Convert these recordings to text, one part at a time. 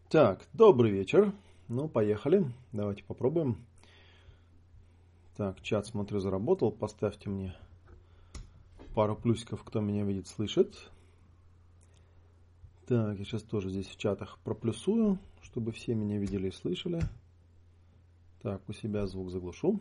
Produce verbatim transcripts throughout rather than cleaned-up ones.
Так, добрый вечер. Ну, поехали. Давайте попробуем. Так, чат, смотрю, заработал. Поставьте мне пару плюсиков, кто меня видит, слышит. Так, я сейчас тоже здесь в чатах проплюсую, чтобы все меня видели и слышали. Так, у себя звук заглушу.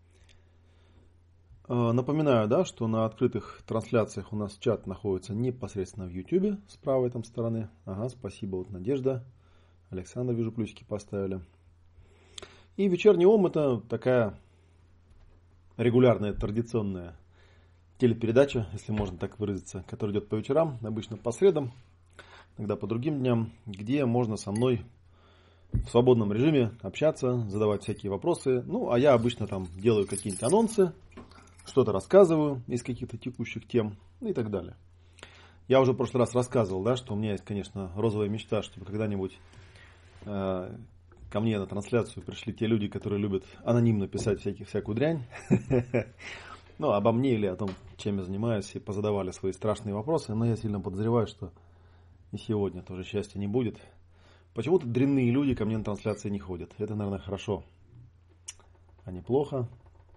Напоминаю, да, что на открытых трансляциях у нас чат находится непосредственно в YouTube с правой там стороны. Ага, спасибо, вот Надежда. Александр, вижу, плюсики поставили. И вечерний ом — это такая регулярная, традиционная телепередача, если можно так выразиться, которая идет по вечерам, обычно по средам, иногда по другим дням, где можно со мной в свободном режиме общаться, задавать всякие вопросы. Ну, а я обычно там делаю какие-нибудь анонсы, что-то рассказываю из каких-то текущих тем, ну и так далее. Я уже в прошлый раз рассказывал, да, что у меня есть, конечно, розовая мечта, чтобы когда-нибудь э, ко мне на трансляцию пришли те люди, которые любят анонимно писать всякие, всякую дрянь. Ну, обо мне или о том, чем я занимаюсь, и позадавали свои страшные вопросы. Но я сильно подозреваю, что и сегодня тоже счастья не будет. Почему-то дрянные люди ко мне на трансляции не ходят. Это, наверное, хорошо, а не плохо.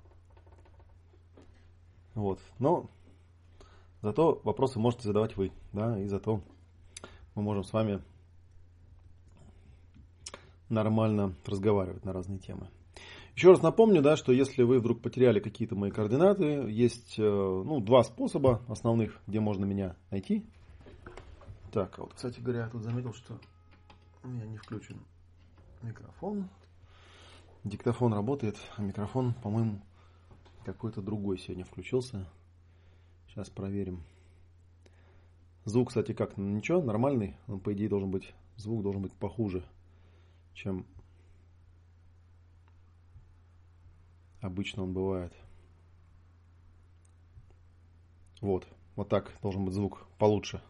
Вот. Но зато вопросы можете задавать вы, да, и зато мы можем с вами нормально разговаривать на разные темы. Еще раз напомню, да, что если вы вдруг потеряли какие-то мои координаты, есть ну, два способа основных, где можно меня найти. Так, а вот, кстати говоря, я тут заметил, что у меня не включен микрофон. Диктофон работает, а микрофон, по-моему, какой-то другой сегодня включился. Сейчас проверим. Звук, кстати, как? Ничего, нормальный. Он, по идее, должен быть, звук должен быть похуже, чем обычно он бывает. Вот. Вот так должен быть звук получше.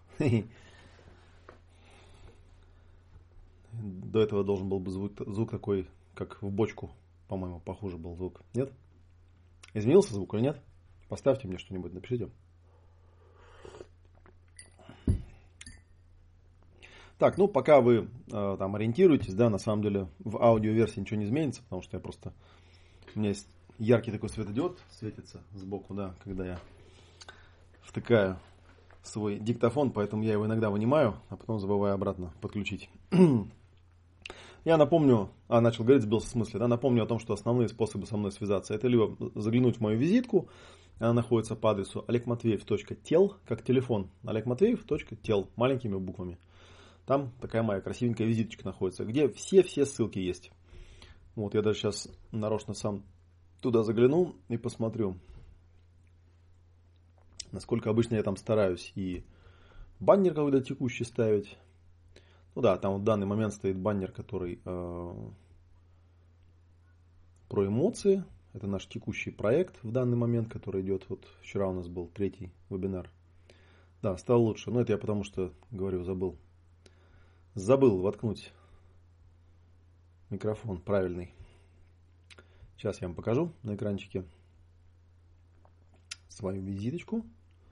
До этого должен был бы звук, звук такой, как в бочку, по-моему, похуже был звук. Нет? Изменился звук или нет? Поставьте мне что-нибудь, напишите. Так, ну пока вы э, там ориентируетесь, да, на самом деле в аудиоверсии ничего не изменится, потому что я просто... У меня есть яркий такой светодиод, светится сбоку, да, когда я втыкаю свой диктофон, поэтому я его иногда вынимаю, а потом забываю обратно подключить. Я напомню, а начал говорить, сбился в смысле, да, напомню о том, что основные способы со мной связаться, это либо заглянуть в мою визитку, она находится по адресу олегматвеев точка тел, как телефон, олегматвеев точка тел, маленькими буквами. Там такая моя красивенькая визиточка находится, где все-все ссылки есть. Вот, я даже сейчас нарочно сам туда загляну и посмотрю, насколько обычно я там стараюсь и баннер какой-то текущий ставить. Ну да, там в данный момент стоит баннер, который э, про эмоции. Это наш текущий проект в данный момент, который идет. Вот вчера у нас был третий вебинар. Да, стал лучше. Но это я потому что, говорю, забыл. Забыл воткнуть микрофон правильный. Сейчас я вам покажу на экранчике свою визиточку.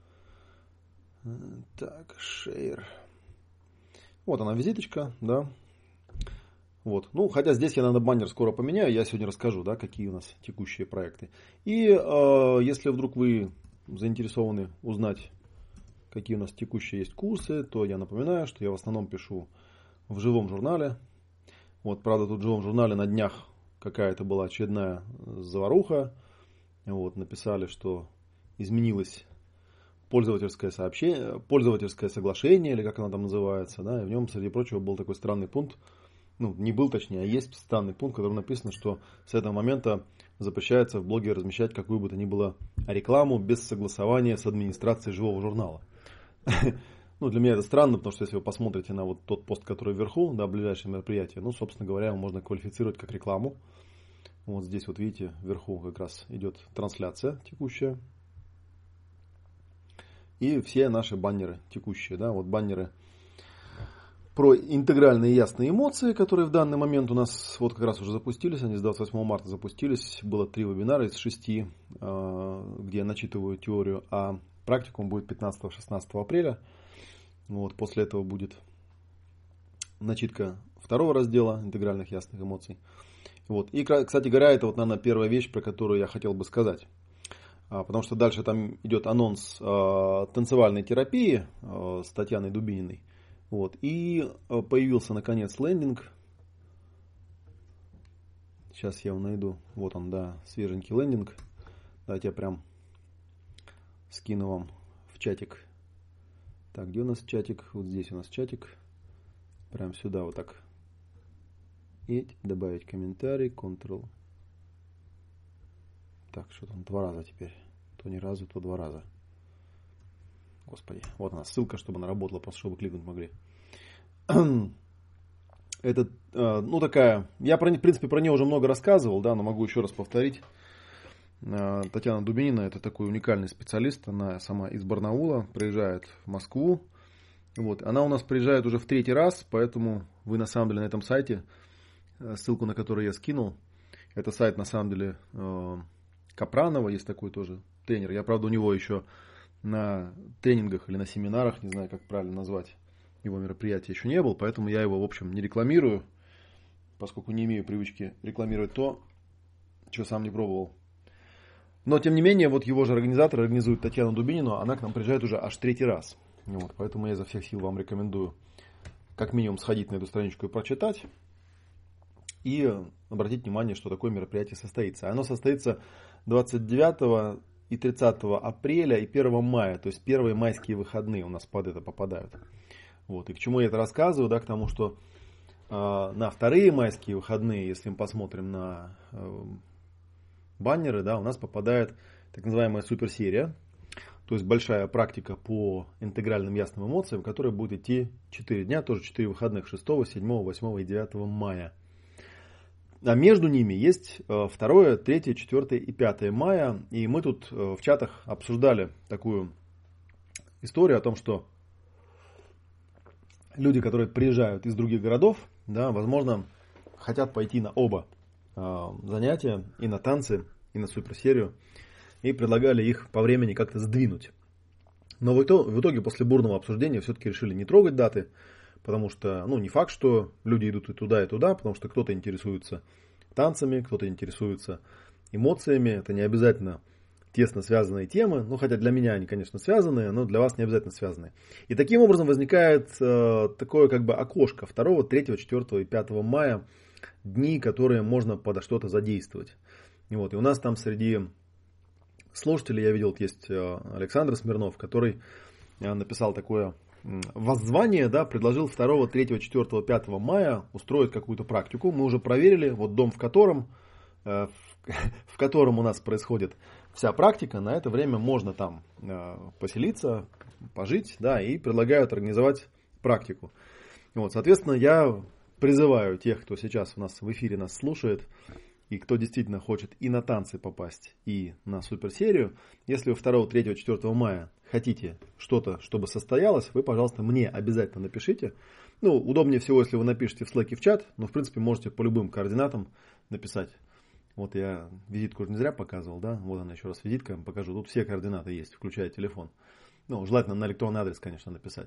Так, share. Вот она визиточка, да. Вот. Ну, хотя здесь я, наверное, баннер скоро поменяю. Я сегодня расскажу, да, какие у нас текущие проекты. И э, если вдруг вы заинтересованы узнать, какие у нас текущие есть курсы, то я напоминаю, что я в основном пишу в живом журнале. Вот, правда, тут в живом журнале на днях какая-то была очередная заваруха. Вот, написали, что изменилось пользовательское сообщение, пользовательское соглашение, или как оно там называется, да, и в нем, среди прочего, был такой странный пункт, ну, не был точнее, а есть странный пункт, в котором написано, что с этого момента запрещается в блоге размещать какую бы то ни было рекламу без согласования с администрацией живого журнала. Ну, для меня это странно, потому что если вы посмотрите на вот тот пост, который вверху, да, ближайшее мероприятие, ну, собственно говоря, его можно квалифицировать как рекламу. Вот здесь вот видите, вверху как раз идет трансляция текущая. И все наши баннеры текущие, да, вот баннеры про интегральные ясные эмоции, которые в данный момент у нас вот как раз уже запустились, они с двадцать восьмого марта запустились, было три вебинара из шести, где я начитываю теорию, а практикум будет пятнадцатого-шестнадцатого апреля, вот, после этого будет начитка второго раздела интегральных ясных эмоций. Вот. И, кстати говоря, это вот, наверное, первая вещь, про которую я хотел бы сказать. Потому что дальше там идет анонс э, танцевальной терапии э, с Татьяной Дубининой. Вот. И появился, наконец, лендинг. Сейчас я его найду. Вот он, да, свеженький лендинг. Давайте я прям скину вам в чатик. Так, где у нас чатик? Вот здесь у нас чатик. Прям сюда вот так. И добавить комментарий. Ctrl. Так, что там два раза теперь. То ни разу, то два раза. Господи. Вот она ссылка, чтобы она работала, просто чтобы кликнуть могли. Это, ну, такая... Я, про, в принципе, про нее уже много рассказывал, да, но могу еще раз повторить. Татьяна Дубинина — это такой уникальный специалист. Она сама из Барнаула, приезжает в Москву. Вот. Она у нас приезжает уже в третий раз, поэтому вы, на самом деле, на этом сайте, ссылку на который я скинул, это сайт, на самом деле, Капранова, есть такой тоже тренер. Я, правда, у него еще на тренингах или на семинарах, не знаю, как правильно назвать его мероприятие, еще не был, поэтому я его, в общем, не рекламирую, поскольку не имею привычки рекламировать то, что сам не пробовал. Но, тем не менее, вот его же организатор организует Татьяну Дубинину, она к нам приезжает уже аж третий раз. Вот, поэтому я изо всех сил вам рекомендую как минимум сходить на эту страничку и прочитать. И обратить внимание, что такое мероприятие состоится. Оно состоится двадцать девятого и тридцатого апреля и первого мая. То есть первые майские выходные у нас под это попадают. Вот. И к чему я это рассказываю? Да, к тому, что э, на вторые майские выходные, если мы посмотрим на э, баннеры, да, у нас попадает так называемая суперсерия. То есть большая практика по интегральным ясным эмоциям, которая будет идти четыре дня, тоже четыре выходных, шестого, седьмого, восьмого и девятого мая. А между ними есть второе, третье, четвертое и пятое мая. И мы тут в чатах обсуждали такую историю о том, что люди, которые приезжают из других городов, да, возможно, хотят пойти на оба занятия, и на танцы, и на суперсерию. И предлагали их по времени как-то сдвинуть. Но в итоге, в итоге после бурного обсуждения все-таки решили не трогать даты. Потому что, ну, не факт, что люди идут и туда, и туда, потому что кто-то интересуется танцами, кто-то интересуется эмоциями. Это не обязательно тесно связанные темы, ну, хотя для меня они, конечно, связанные, но для вас не обязательно связанные. И таким образом возникает э, такое как бы окошко второго, третьего, четвертого и пятого мая, дни, которые можно под что-то задействовать. И, вот, и у нас там среди слушателей, я видел, есть Александр Смирнов, который написал такое воззвание, да, предложил второго, третьего, четвертого, пятого мая устроить какую-то практику. Мы уже проверили, вот дом, в котором, в котором у нас происходит вся практика, на это время можно там поселиться, пожить, да, и предлагают организовать практику. Вот, соответственно, я призываю тех, кто сейчас у нас в эфире нас слушает, и кто действительно хочет и на танцы попасть, и на суперсерию, если вы второго, третьего, четвертого мая хотите что-то, чтобы состоялось, вы, пожалуйста, мне обязательно напишите. Ну, удобнее всего, если вы напишите в Slack и в чат, но, в принципе, можете по любым координатам написать. Вот я визитку уже не зря показывал, да, вот она еще раз визитка, покажу. Тут все координаты есть, включая телефон. Ну, желательно на электронный адрес, конечно, написать.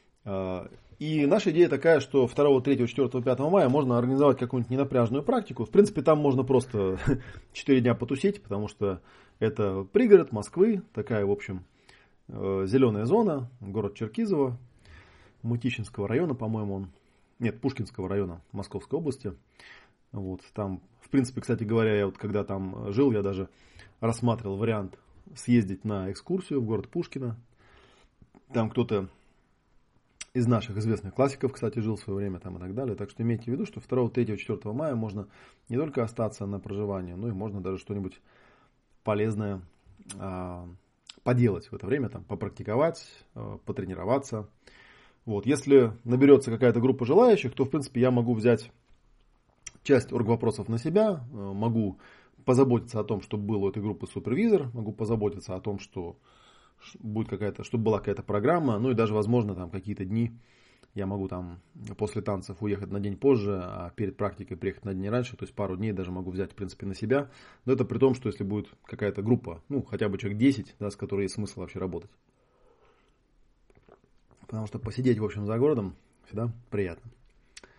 И наша идея такая, что второго, третьего, четвертого, пятого мая можно организовать какую-нибудь ненапряжную практику. В принципе, там можно просто четыре дня потусить, потому что это пригород Москвы, такая, в общем, зеленая зона, город Черкизово, Мытищинского района, по-моему, он, нет, Пушкинского района Московской области. Вот, там, в принципе, кстати говоря, я вот когда там жил, я даже рассматривал вариант съездить на экскурсию в город Пушкино. Там кто-то из наших известных классиков, кстати, жил в свое время там и так далее. Так что имейте в виду, что второго, третьего, четвертого мая можно не только остаться на проживание, но и можно даже что-нибудь полезное а, поделать в это время, там, попрактиковать, а, потренироваться. Вот. Если наберется какая-то группа желающих, то, в принципе, я могу взять часть оргвопросов на себя, а, могу позаботиться о том, чтобы был у этой группы супервизор, могу позаботиться о том, что будет какая-то, чтобы была какая-то программа, ну и даже, возможно, там какие-то дни я могу там после танцев уехать на день позже, а перед практикой приехать на день раньше, то есть пару дней даже могу взять, в принципе, на себя. Но это при том, что если будет какая-то группа, ну, хотя бы человек десять, да, с которой есть смысл вообще работать. Потому что посидеть, в общем, за городом всегда приятно.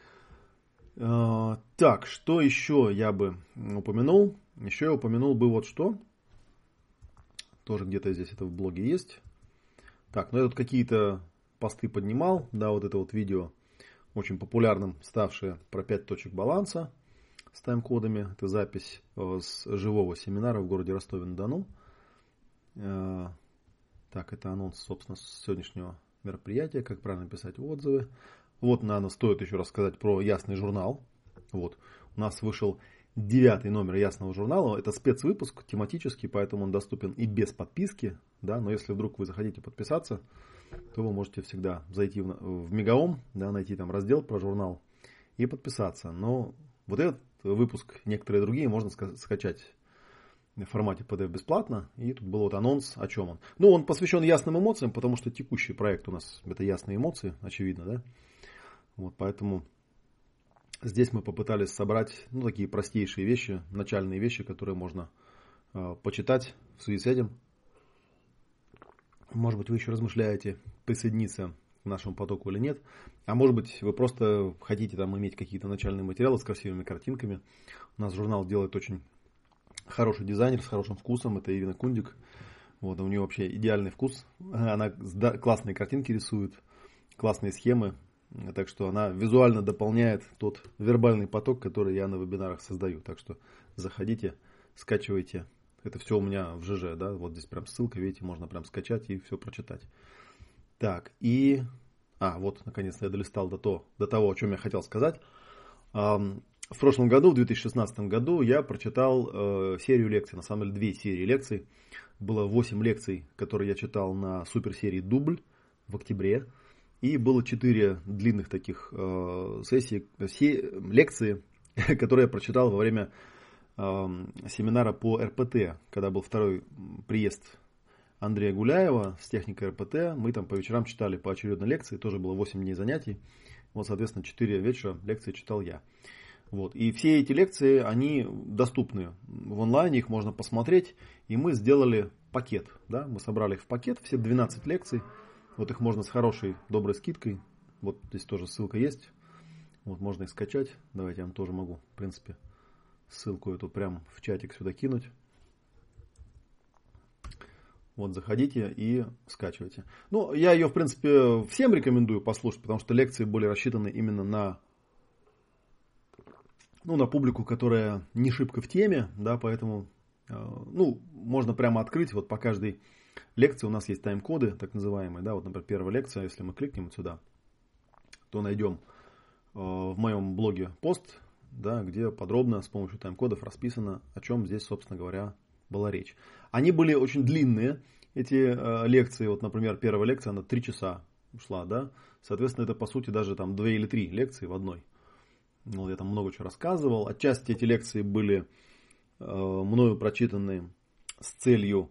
Так, что еще я бы упомянул? Еще я упомянул бы вот что. Тоже где-то здесь это в блоге есть. Так, ну я тут какие-то посты поднимал. Да, вот это вот видео, очень популярным ставшее, про пять точек баланса с тайм-кодами. Это запись с живого семинара в городе Ростове-на-Дону. Так, это анонс, собственно, сегодняшнего мероприятия. Как правильно писать отзывы. Вот, наверное, стоит еще рассказать про Ясный журнал. Вот, у нас вышел девятый номер Ясного журнала. Это спецвыпуск тематический, поэтому он доступен и без подписки. Да, но если вдруг вы захотите подписаться, то вы можете всегда зайти в, в Мегаом, да, найти там раздел про журнал и подписаться. Но вот этот выпуск, некоторые другие можно скачать в формате пи ди эф бесплатно. И тут был вот анонс, о чем он. Ну, он посвящен ясным эмоциям, потому что текущий проект у нас это ясные эмоции, очевидно, да. Вот, поэтому здесь мы попытались собрать, ну, такие простейшие вещи, начальные вещи, которые можно э, почитать в связи с этим. Может быть, вы еще размышляете, присоединиться к нашему потоку или нет. А может быть, вы просто хотите там иметь какие-то начальные материалы с красивыми картинками. У нас журнал делает очень хороший дизайнер с хорошим вкусом. Это Ирина Кундик. Вот, у нее вообще идеальный вкус. Она классные картинки рисует, классные схемы. Так что она визуально дополняет тот вербальный поток, который я на вебинарах создаю. Так что заходите, скачивайте. Это все у меня в ЖЖ, да, вот здесь прям ссылка, видите, можно прям скачать и все прочитать. Так, и... А, вот, наконец-то я долистал до, то, до того, о чем я хотел сказать. В прошлом году, в две тысячи шестнадцатом году, я прочитал э, серию лекций, на самом деле две серии лекций. Было восемь лекций, которые я читал на суперсерии «Дубль» в октябре. И было четыре длинных таких э, сессий, се, лекции, которые я прочитал во время э, семинара по эр пэ тэ, когда был второй приезд Андрея Гуляева с техникой эр пэ тэ. Мы там по вечерам читали поочередно лекции, тоже было восемь дней занятий. Вот, соответственно, четыре вечера лекции читал я. Вот. И все эти лекции, они доступны в онлайне, их можно посмотреть. И мы сделали пакет. Да? Мы собрали их в пакет, все двенадцать лекций. Вот их можно с хорошей, доброй скидкой. Вот здесь тоже ссылка есть. Вот можно их скачать. Давайте я вам тоже могу, в принципе, ссылку эту прям в чатик сюда кинуть. Вот заходите и скачивайте. Ну, я ее, в принципе, всем рекомендую послушать, потому что лекции более рассчитаны именно на, ну, на публику, которая не шибко в теме, да, поэтому, ну, можно прямо открыть вот по каждой лекции у нас есть тайм-коды, так называемые, да, вот, например, первая лекция, если мы кликнем вот сюда, то найдем э, в моем блоге пост, да, где подробно с помощью тайм-кодов расписано, о чем здесь, собственно говоря, была речь. Они были очень длинные, эти э, лекции, вот, например, первая лекция, она три часа шла, да, соответственно, это, по сути, даже там две или три лекции в одной. Ну, я там много чего рассказывал, отчасти эти лекции были э, мною прочитаны с целью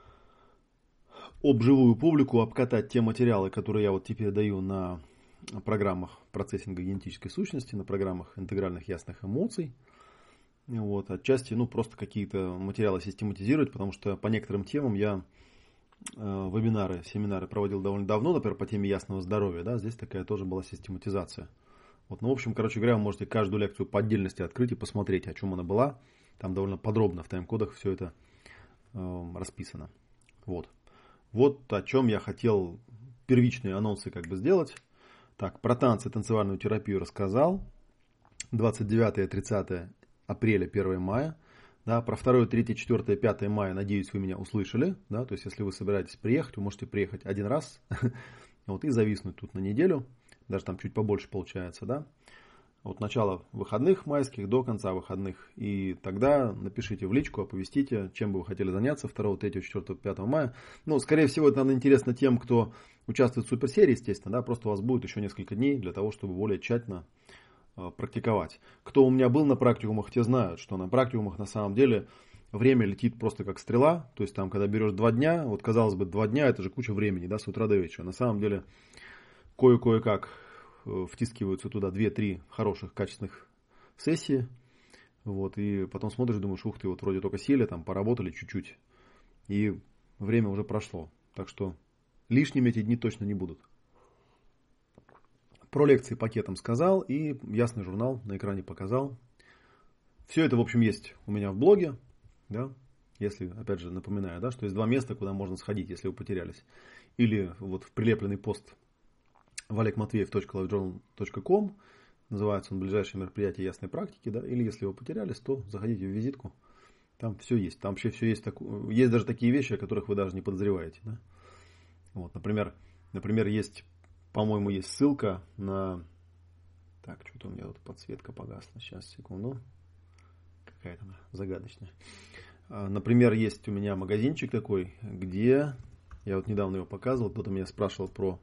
об живую публику обкатать те материалы, которые я вот теперь даю на программах процессинга генетической сущности, на программах интегральных ясных эмоций. Вот, отчасти, ну, просто какие-то материалы систематизировать, потому что по некоторым темам я э, вебинары, семинары проводил довольно давно, например, по теме ясного здоровья, да, здесь такая тоже была систематизация. Вот, ну, в общем, короче говоря, вы можете каждую лекцию по отдельности открыть и посмотреть, о чем она была. Там довольно подробно в тайм-кодах все это э, расписано. Вот. Вот о чем я хотел первичные анонсы как бы сделать. Так, про танцы, танцевальную терапию рассказал. двадцать девятое тридцатое апреля, первое мая. Да, про второе, третье, четвертое, пятое мая, надеюсь, вы меня услышали. Да, то есть, если вы собираетесь приехать, вы можете приехать один раз вот, и зависнуть тут на неделю. Даже там чуть побольше получается, да. От начала выходных майских до конца выходных. И тогда напишите в личку, оповестите, чем бы вы хотели заняться второго, третьего, четвертого, пятого мая. Ну, скорее всего, это наверное, интересно тем, кто участвует в суперсерии, естественно. Да? Просто у вас будет еще несколько дней для того, чтобы более тщательно э, практиковать. Кто у меня был на практикумах, те знают, что на практикумах на самом деле время летит просто как стрела. То есть там, когда берешь два дня, вот казалось бы, два дня это же куча времени, да, с утра до вечера. На самом деле, кое-кое-как втискиваются туда две-три хороших, качественных сессии. Вот, и потом смотришь, думаешь, ух ты, вот вроде только сели, там поработали чуть-чуть. И время уже прошло. Так что лишними эти дни точно не будут. Про лекции пакетом сказал и ясный журнал на экране показал. Все это, в общем, есть у меня в блоге. Да? Если, опять же, напоминаю, да, что есть два места, куда можно сходить, если вы потерялись. Или вот в прилепленный пост в олег матвеев точка лайфджорнал точка ком. Называется он «Ближайшие мероприятия ясной практики». Да? Или если вы потерялись, то заходите в визитку. Там все есть. Там вообще все есть. Так... Есть даже такие вещи, о которых вы даже не подозреваете. Да? Вот, например, например, есть, по-моему, есть ссылка на... Так, что-то у меня тут подсветка погасла. Сейчас, секунду. Какая-то она загадочная. Например, есть у меня магазинчик такой, где... Я вот недавно его показывал. Кто-то меня спрашивал про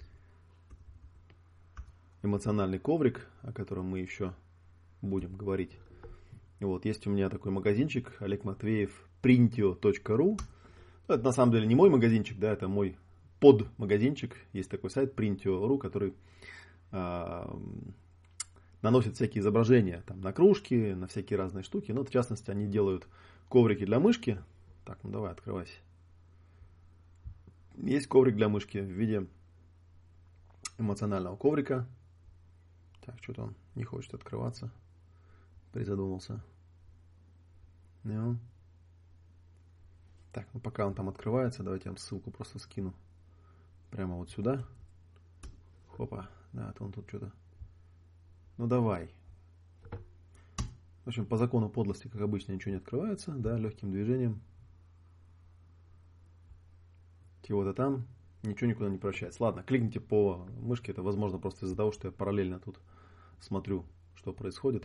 эмоциональный коврик, о котором мы еще будем говорить. И вот есть у меня такой магазинчик Олег Матвеев printio точка ру. Это на самом деле не мой магазинчик, да, это мой подмагазинчик. Есть такой сайт printio точка ру, который а, наносит всякие изображения там, на кружки, на всякие разные штуки. Но в частности они делают коврики для мышки. Так, ну давай, открывайся. Есть коврик для мышки в виде эмоционального коврика. Так, что-то он не хочет открываться. Призадумался. Ну. Так, ну пока он там открывается, давайте я вам ссылку просто скину. Прямо вот сюда. Хопа. Да, то он тут что-то... Ну давай. В общем, по закону подлости, как обычно, ничего не открывается. Да, легким движением. Чего-то там. Ничего никуда не превращается. Ладно, кликните по мышке. Это возможно просто из-за того, что я параллельно тут смотрю, что происходит.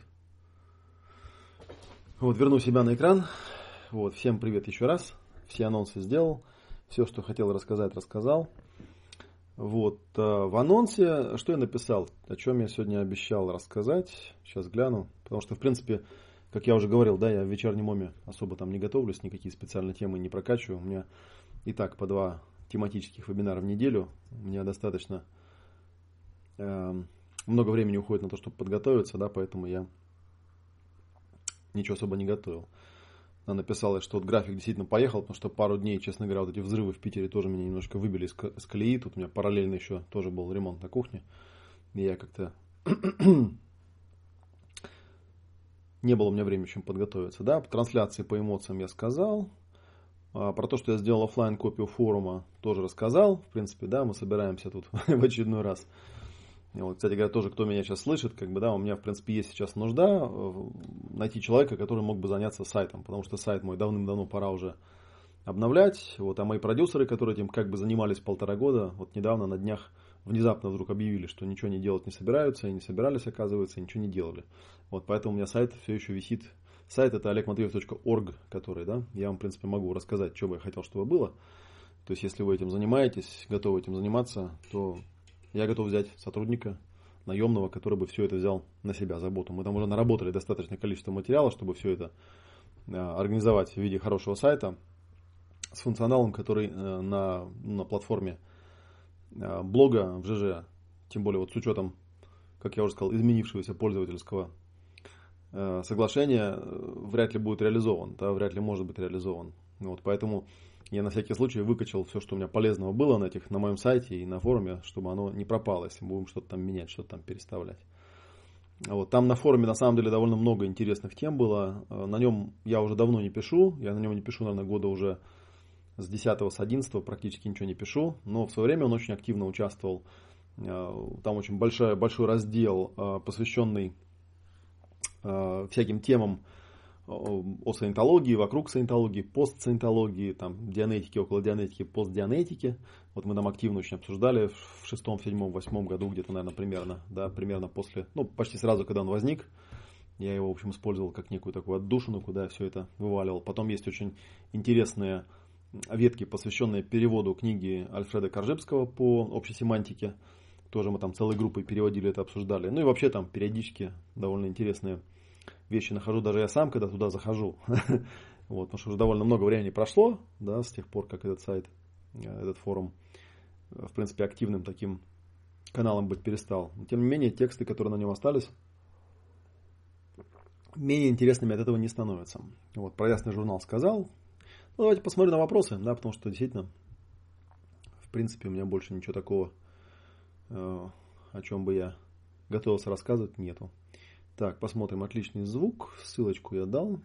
Вот, верну себя на экран. Вот, всем привет еще раз. Все анонсы сделал. Все, что хотел рассказать, рассказал. Вот, в анонсе, что я написал, о чем я сегодня обещал рассказать. Сейчас гляну. Потому что, в принципе, как я уже говорил, да, я в вечернем оме особо там не готовлюсь, никакие специальные темы не прокачиваю. У меня и так по два тематических вебинара в неделю. У меня достаточно э, много времени уходит на то, чтобы подготовиться, да, поэтому я ничего особо не готовил. Она написала, что вот график действительно поехал, потому что пару дней, честно говоря, вот эти взрывы в Питере тоже меня немножко выбили из колеи. Тут у меня параллельно еще тоже был ремонт на кухне. И я как-то... Не было у меня времени чем подготовиться. Да? По трансляции по эмоциям я сказал. А про то, что я сделал офлайн копию форума, тоже рассказал. В принципе, да, мы собираемся тут в очередной раз. Вот, кстати говоря, тоже, кто меня сейчас слышит, как бы, да, у меня, в принципе, есть сейчас нужда найти человека, который мог бы заняться сайтом, потому что сайт мой давным-давно пора уже обновлять. Вот, а мои продюсеры, которые этим как бы занимались полтора года, вот недавно на днях внезапно вдруг объявили, что ничего не делать не собираются, и не собирались, оказывается, и ничего не делали. Вот, поэтому у меня сайт все еще висит. Сайт это олег матвеев точка орг, который, да, я вам, в принципе, могу рассказать, что бы я хотел, чтобы было. То есть, если вы этим занимаетесь, готовы этим заниматься, то... Я готов взять сотрудника наемного, который бы все это взял на себя, заботу. Мы там уже наработали достаточное количество материала, чтобы все это организовать в виде хорошего сайта с функционалом, который на, на платформе блога в ЖЖ, тем более вот с учетом, как я уже сказал, изменившегося пользовательского соглашения, вряд ли будет реализован, да, вряд ли может быть реализован. Вот, поэтому я на всякий случай выкачал все, что у меня полезного было на, этих, на моем сайте и на форуме, чтобы оно не пропало, если мы будем что-то там менять, что-то там переставлять. Вот, там на форуме на самом деле довольно много интересных тем было. На нем я уже давно не пишу. Я на нем не пишу, наверное, года уже с десятого, с одиннадцатого практически ничего не пишу. Но в свое время он очень активно участвовал. Там очень большой, большой раздел, посвященный всяким темам о саентологии, вокруг саентологии, постсаентологии, там, дианетики, около дианетики, постдианетики. Вот мы там активно очень обсуждали в шестом, седьмом, восьмом году, где-то, наверное, примерно, да, примерно после, ну, почти сразу, когда он возник. Я его, в общем, использовал как некую такую отдушину, куда я все это вываливал. Потом есть очень интересные ветки, посвященные переводу книги Альфреда Коржибского по общей семантике. Тоже мы там целой группой переводили это, обсуждали. Ну и вообще там периодически довольно интересные вещи нахожу, даже я сам, когда туда захожу. Вот, потому что уже довольно много времени прошло, да, с тех пор, как этот сайт, этот форум, в принципе, активным таким каналом быть перестал. Но, тем не менее, тексты, которые на нем остались, менее интересными от этого не становятся. Вот, про ясный журнал сказал. Ну, давайте посмотрим на вопросы, да, потому что действительно, в принципе, у меня больше ничего такого, о чем бы я готовился рассказывать, нету. Так, посмотрим, отличный звук, ссылочку я дал.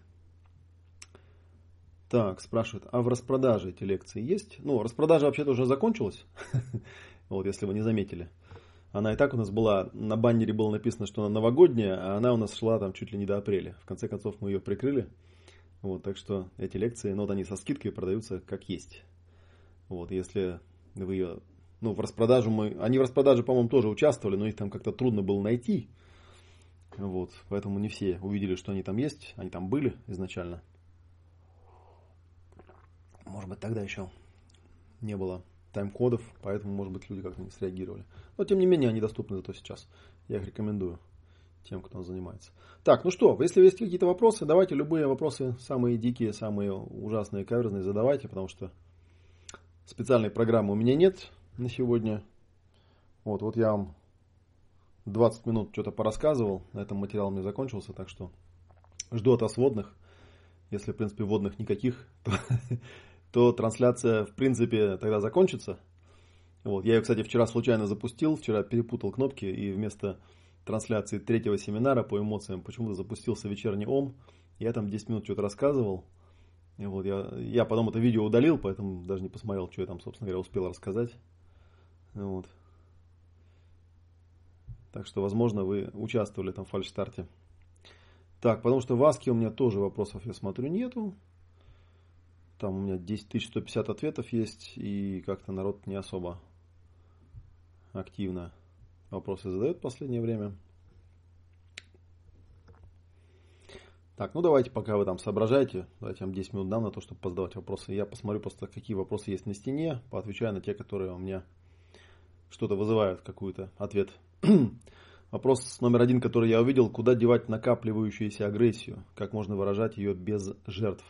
Так, спрашивают, а в распродаже эти лекции есть? Ну, распродажа вообще-то уже закончилась, вот, если вы не заметили. Она и так у нас была, на баннере было написано, что она новогодняя, а она у нас шла там чуть ли не до апреля. В конце концов мы ее прикрыли. Вот, так что эти лекции, ну, вот они со скидкой продаются как есть. Вот, если вы ее, ну, в распродажу мы, они в распродаже, по-моему, тоже участвовали, но их там как-то трудно было найти. Вот, поэтому не все увидели, что они там есть, они там были изначально. Может быть, тогда еще не было тайм-кодов, поэтому, может быть, люди как-то не среагировали. Но, тем не менее, они доступны зато сейчас. Я их рекомендую тем, кто занимается. Так, ну что, если есть какие-то вопросы, давайте любые вопросы, самые дикие, самые ужасные, каверзные, задавайте, потому что специальной программы у меня нет на сегодня. Вот, вот я вам двадцать минут что-то порассказывал, на этом материал у меня закончился, так что жду от вас вводных. Если, в принципе, вводных никаких, то, то трансляция, в принципе, тогда закончится. Вот, я ее, кстати, вчера случайно запустил, вчера перепутал кнопки, и вместо трансляции третьего семинара по эмоциям почему-то запустился вечерний ом. Я там десять минут что-то рассказывал. И вот я, я потом это видео удалил, поэтому даже не посмотрел, что я там, собственно говоря, успел рассказать. Вот. Так что, возможно, вы участвовали там в фальшстарте. Так, потому что в Аске у меня тоже вопросов, я смотрю, нету. Там у меня десять тысяч сто пятьдесят ответов есть, и как-то народ не особо активно вопросы задает в последнее время. Так, ну давайте, пока вы там соображаете, давайте я вам десять минут дам на то, чтобы позадавать вопросы. Я посмотрю просто, какие вопросы есть на стене, поотвечаю на те, которые у меня что-то вызывают, какой-то ответ. Вопрос номер один, который я увидел: куда девать накапливающуюся агрессию? Как можно выражать ее без жертв?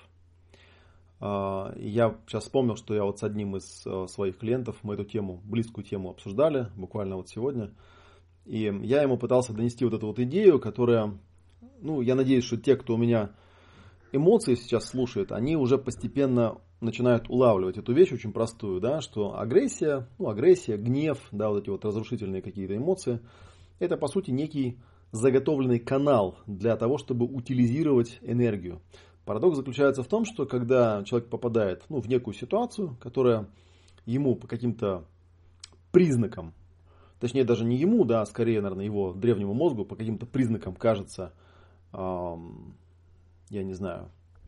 Я сейчас вспомнил, что я вот с одним из своих клиентов, мы эту тему, близкую тему обсуждали, буквально вот сегодня. И я ему пытался донести вот эту вот идею, которая, ну, я надеюсь, что те, кто у меня эмоции сейчас слушает, они уже постепенно начинают улавливать эту вещь очень простую, да, что агрессия, ну, агрессия, гнев, да, вот эти вот разрушительные какие-то эмоции, это, по сути, некий заготовленный канал для того, чтобы утилизировать энергию. Парадокс заключается в том, что когда человек попадает, ну, в некую ситуацию, которая ему по каким-то признакам, точнее даже не ему, да, а скорее, наверное, его древнему мозгу по каким-то признакам кажется, эм, я не знаю,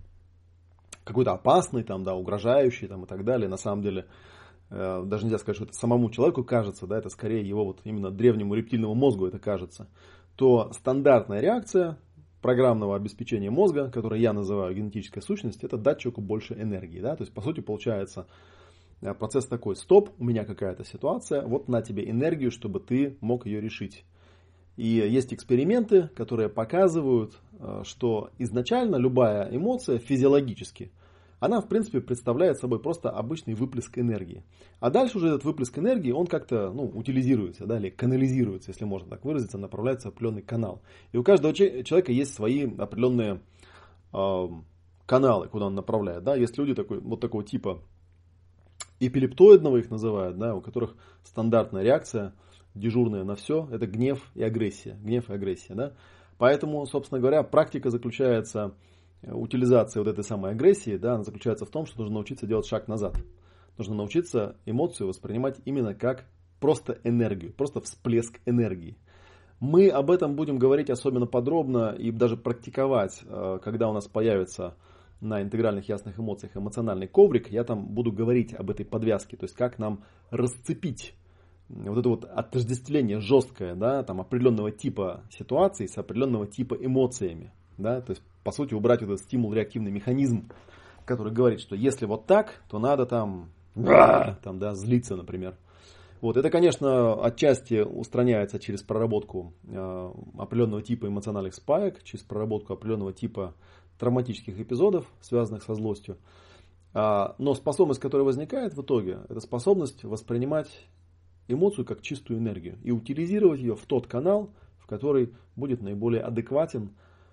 какой-то опасный, там, да, угрожающий там, и так далее. На самом деле, э, даже нельзя сказать, что это самому человеку кажется, да, это скорее его вот именно древнему рептильному мозгу это кажется. То стандартная реакция программного обеспечения мозга, которое я называю генетическая сущность, это дать человеку больше энергии. Да? То есть, по сути, получается процесс такой: стоп, у меня какая-то ситуация, вот на тебе энергию, чтобы ты мог ее решить. И есть эксперименты, которые показывают, что изначально любая эмоция физиологически, она, в принципе, представляет собой просто обычный выплеск энергии. А дальше уже этот выплеск энергии, он как-то, ну, утилизируется, да, или канализируется, если можно так выразиться, направляется в определенный канал. И у каждого человека есть свои определенные э, каналы, куда он направляет. Да. Есть люди такой, вот такого типа эпилептоидного, их называют, да, у которых стандартная реакция, дежурная на все, это гнев и агрессия. Гнев и агрессия. Да. Поэтому, собственно говоря, практика заключается... Утилизация вот этой самой агрессии, да, она заключается в том, что нужно научиться делать шаг назад. Нужно научиться эмоцию воспринимать именно как просто энергию, просто всплеск энергии. Мы об этом будем говорить особенно подробно и даже практиковать, когда у нас появится на интегральных ясных эмоциях эмоциональный коврик. Я там буду говорить об этой подвязке, то есть как нам расцепить вот это вот отождествление жесткое, да, там определенного типа ситуаций с определенного типа эмоциями. Да, то есть, по сути, убрать вот этот стимул-реактивный механизм, который говорит, что если вот так, то надо там, там да, злиться, например. Вот, это, конечно, отчасти устраняется через проработку э, определенного типа эмоциональных спаек, через проработку определенного типа травматических эпизодов, связанных со злостью. А, но способность, которая возникает в итоге, это способность воспринимать эмоцию как чистую энергию и утилизировать ее в тот канал, в который будет наиболее адекватен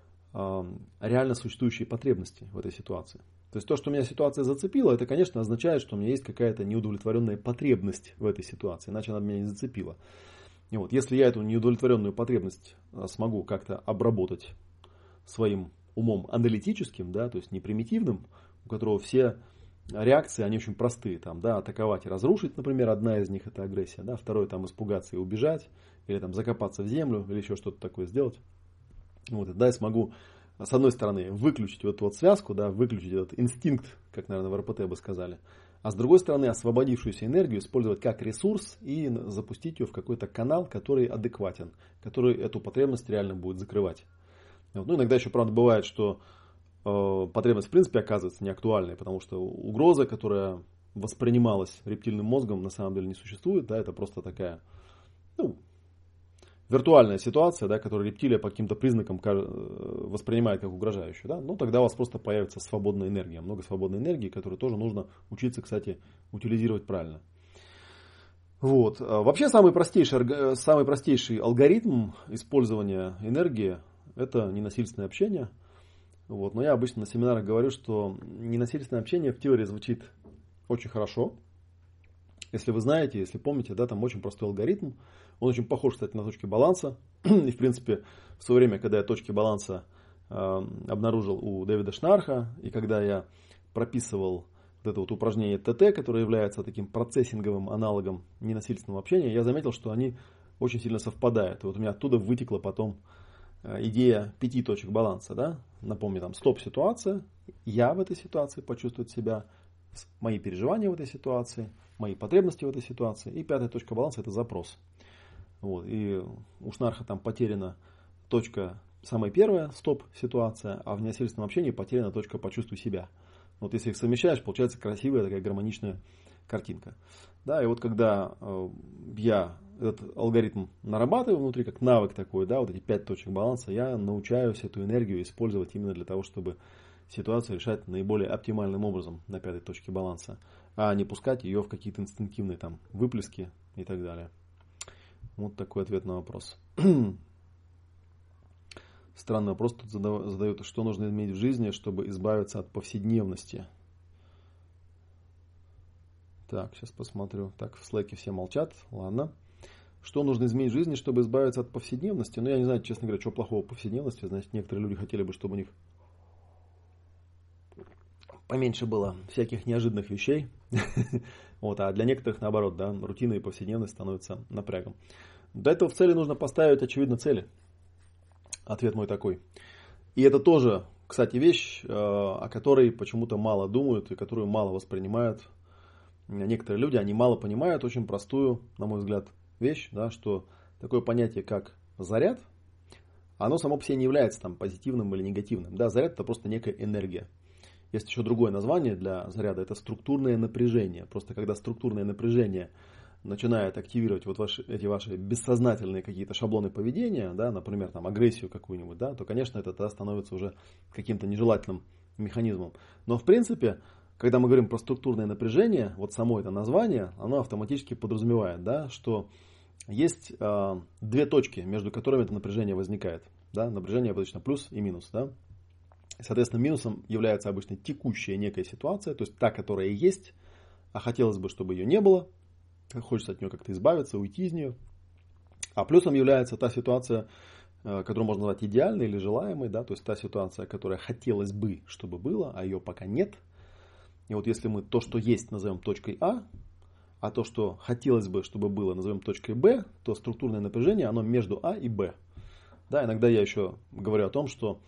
реально существующие потребности в этой ситуации. То есть то, что меня ситуация зацепила, это, конечно, означает, что у меня есть какая-то неудовлетворенная потребность в этой ситуации, иначе она меня не зацепила. И вот, если я эту неудовлетворенную потребность смогу как-то обработать своим умом аналитическим, да, то есть не примитивным, у которого все реакции, они очень простые. Там, да, атаковать и разрушить, например, одна из них это агрессия. Да, второе там испугаться и убежать, или там закопаться в землю, или еще что-то такое сделать. Вот, и, да, я смогу, с одной стороны, выключить вот эту вот связку, да, выключить этот инстинкт, как, наверное, в эр пэ тэ бы сказали. А с другой стороны, освободившуюся энергию использовать как ресурс и запустить ее в какой-то канал, который адекватен, который эту потребность реально будет закрывать. Вот. Ну, иногда еще, правда, бывает, что э, потребность в принципе оказывается неактуальной, потому что угроза, которая воспринималась рептильным мозгом, на самом деле не существует. Да, это просто такая, ну, виртуальная ситуация, да, которую рептилия по каким-то признакам воспринимает как угрожающую. Да? Ну, тогда у вас просто появится свободная энергия. Много свободной энергии, которую тоже нужно учиться, кстати, утилизировать правильно. Вот. Вообще самый простейший, самый простейший алгоритм использования энергии – это ненасильственное общение. Вот. Но я обычно на семинарах говорю, что ненасильственное общение в теории звучит очень хорошо. Если вы знаете, если помните, да, там очень простой алгоритм. Он очень похож, кстати, на точки баланса. И, в принципе, в свое время, когда я точки баланса э, обнаружил у Дэвида Шнарха, и когда я прописывал вот это вот упражнение тэ тэ, которое является таким процессинговым аналогом ненасильственного общения, я заметил, что они очень сильно совпадают. И вот у меня оттуда вытекла потом э, идея пяти точек баланса. Да? Напомню, там стоп-ситуация, я в этой ситуации почувствовать себя, мои переживания в этой ситуации, мои потребности в этой ситуации. И пятая точка баланса – это запрос. Вот. И у Шнарха там потеряна точка, самая первая, стоп-ситуация, а в ненасильственном общении потеряна точка «почувствуй себя». Вот если их совмещаешь, получается красивая такая гармоничная картинка. Да, и вот когда э, я этот алгоритм нарабатываю внутри, как навык такой, да, вот эти пять точек баланса, я научаюсь эту энергию использовать именно для того, чтобы ситуацию решать наиболее оптимальным образом на пятой точке баланса, а не пускать ее в какие-то инстинктивные там выплески и так далее. Вот такой ответ на вопрос. Странный вопрос тут задают, что нужно иметь в жизни, чтобы избавиться от повседневности. Так, сейчас посмотрю. Так, в слэке все молчат. Ладно. Что нужно изменить в жизни, чтобы избавиться от повседневности? Ну, я не знаю, честно говоря, что плохого в повседневности. Значит, некоторые люди хотели бы, чтобы у них поменьше было всяких неожиданных вещей. Вот, а для некоторых, наоборот, да, рутина и повседневность становятся напрягом. Для этого в цели нужно поставить, очевидно, цели. Ответ мой такой. И это тоже, кстати, вещь, о которой почему-то мало думают и которую мало воспринимают. Некоторые люди, они мало понимают очень простую, на мой взгляд, вещь, да, что такое понятие, как заряд, оно само по себе не является там позитивным или негативным. Да, заряд – это просто некая энергия. Есть еще другое название для заряда, это структурное напряжение. Просто когда структурное напряжение начинает активировать вот ваши, эти ваши бессознательные какие-то шаблоны поведения, да, например, там, агрессию какую-нибудь, да, то, конечно, это тогда становится уже каким-то нежелательным механизмом. Но, в принципе, когда мы говорим про структурное напряжение, вот само это название, оно автоматически подразумевает, да, что есть э, две точки, между которыми это напряжение возникает. Да, напряжение обычно плюс и минус, да. Соответственно, минусом является обычно текущая некая ситуация, то есть та, которая есть, а хотелось бы, чтобы ее не было, хочется от нее как-то избавиться, уйти из нее. А плюсом является та ситуация, которую можно назвать идеальной или желаемой, да, то есть та ситуация, которая хотелось бы, чтобы было, а ее пока нет. И вот если мы то, что есть, назовем точкой А, а то, что хотелось бы, чтобы было, назовем точкой Б, то структурное напряжение, оно между А и Б. Да, иногда я еще говорю о том, что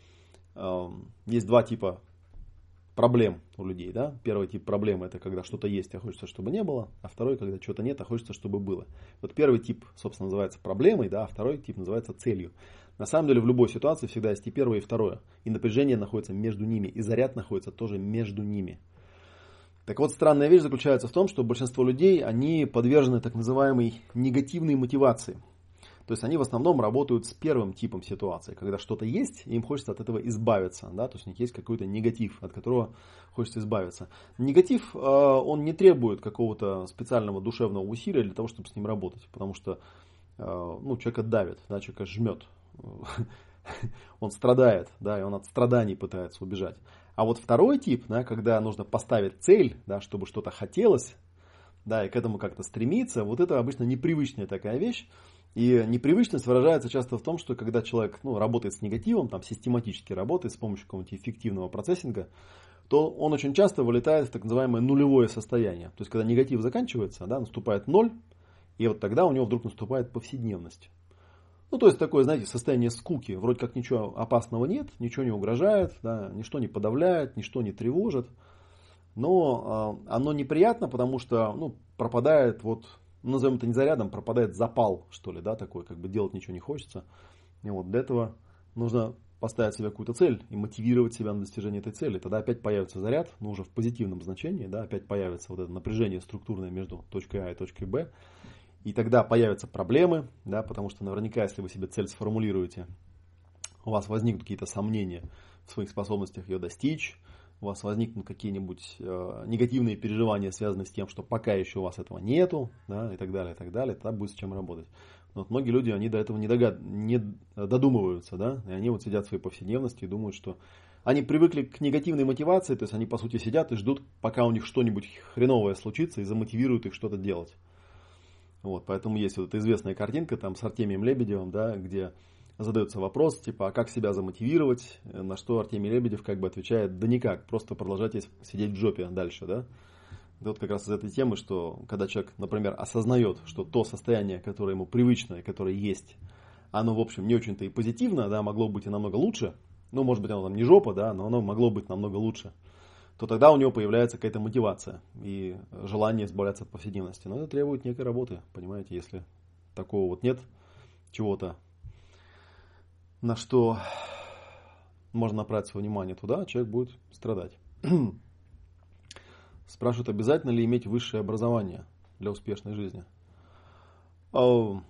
есть два типа проблем у людей. Да? Первый тип проблемы – это когда что-то есть, а хочется, чтобы не было. А второй, когда чего-то нет, а хочется, чтобы было. Вот первый тип, собственно, называется проблемой, да? А второй тип называется целью. На самом деле в любой ситуации всегда есть и первое, и второе. И напряжение находится между ними, и заряд находится тоже между ними. Так вот, странная вещь заключается в том, что большинство людей, они подвержены так называемой негативной мотивации. То есть они в основном работают с первым типом ситуации, когда что-то есть, и им хочется от этого избавиться. Да? То есть у них есть какой-то негатив, от которого хочется избавиться. Негатив, он не требует какого-то специального душевного усилия для того, чтобы с ним работать. Потому что ну, человека давит, да, человека жмет. Он страдает, да, и он от страданий пытается убежать. А вот второй тип, да, когда нужно поставить цель, да, чтобы что-то хотелось, да, и к этому как-то стремиться, вот это обычно непривычная такая вещь. И непривычность выражается часто в том, что когда человек ну, работает с негативом, там, систематически работает с помощью какого-нибудь эффективного процессинга, то он очень часто вылетает в так называемое нулевое состояние. То есть, когда негатив заканчивается, да, наступает ноль, и вот тогда у него вдруг наступает повседневность. Ну, то есть, такое, знаете, состояние скуки. Вроде как ничего опасного нет, ничего не угрожает, да, ничто не подавляет, ничто не тревожит. Но э, оно неприятно, потому что ну, пропадает вот... назовем это не зарядом, пропадает запал, что ли, да, такой, как бы делать ничего не хочется. И вот для этого нужно поставить себе какую-то цель и мотивировать себя на достижение этой цели. Тогда опять появится заряд, но уже в позитивном значении, да, опять появится вот это напряжение структурное между точкой А и точкой Б. И тогда появятся проблемы, да, потому что наверняка, если вы себе цель сформулируете, у вас возникнут какие-то сомнения в своих способностях ее достичь, у вас возникнут какие-нибудь э, негативные переживания, связанные с тем, что пока еще у вас этого нету, да, и так далее, и так далее, тогда будет с чем работать. Но вот многие люди, они до этого не, догад... не додумываются, да, и они вот сидят в своей повседневности и думают, что они привыкли к негативной мотивации, то есть они, по сути, сидят и ждут, пока у них что-нибудь хреновое случится и замотивирует их что-то делать. Вот, поэтому есть вот эта известная картинка там с Артемием Лебедевым, да, где задается вопрос, типа, а как себя замотивировать, на что Артемий Лебедев как бы отвечает, да никак, просто продолжайте сидеть в жопе дальше, да. И вот как раз из этой темы, что когда человек, например, осознает, что то состояние, которое ему привычно и которое есть, оно, в общем, не очень-то и позитивно, да, могло быть и намного лучше, ну, может быть, оно там не жопа, да, но оно могло быть намного лучше, то тогда у него появляется какая-то мотивация и желание избавляться от повседневности. Но это требует некой работы, понимаете, если такого вот нет, чего-то, на что можно направить свое внимание туда, человек будет страдать. Спрашивают, обязательно ли иметь высшее образование для успешной жизни. Ну,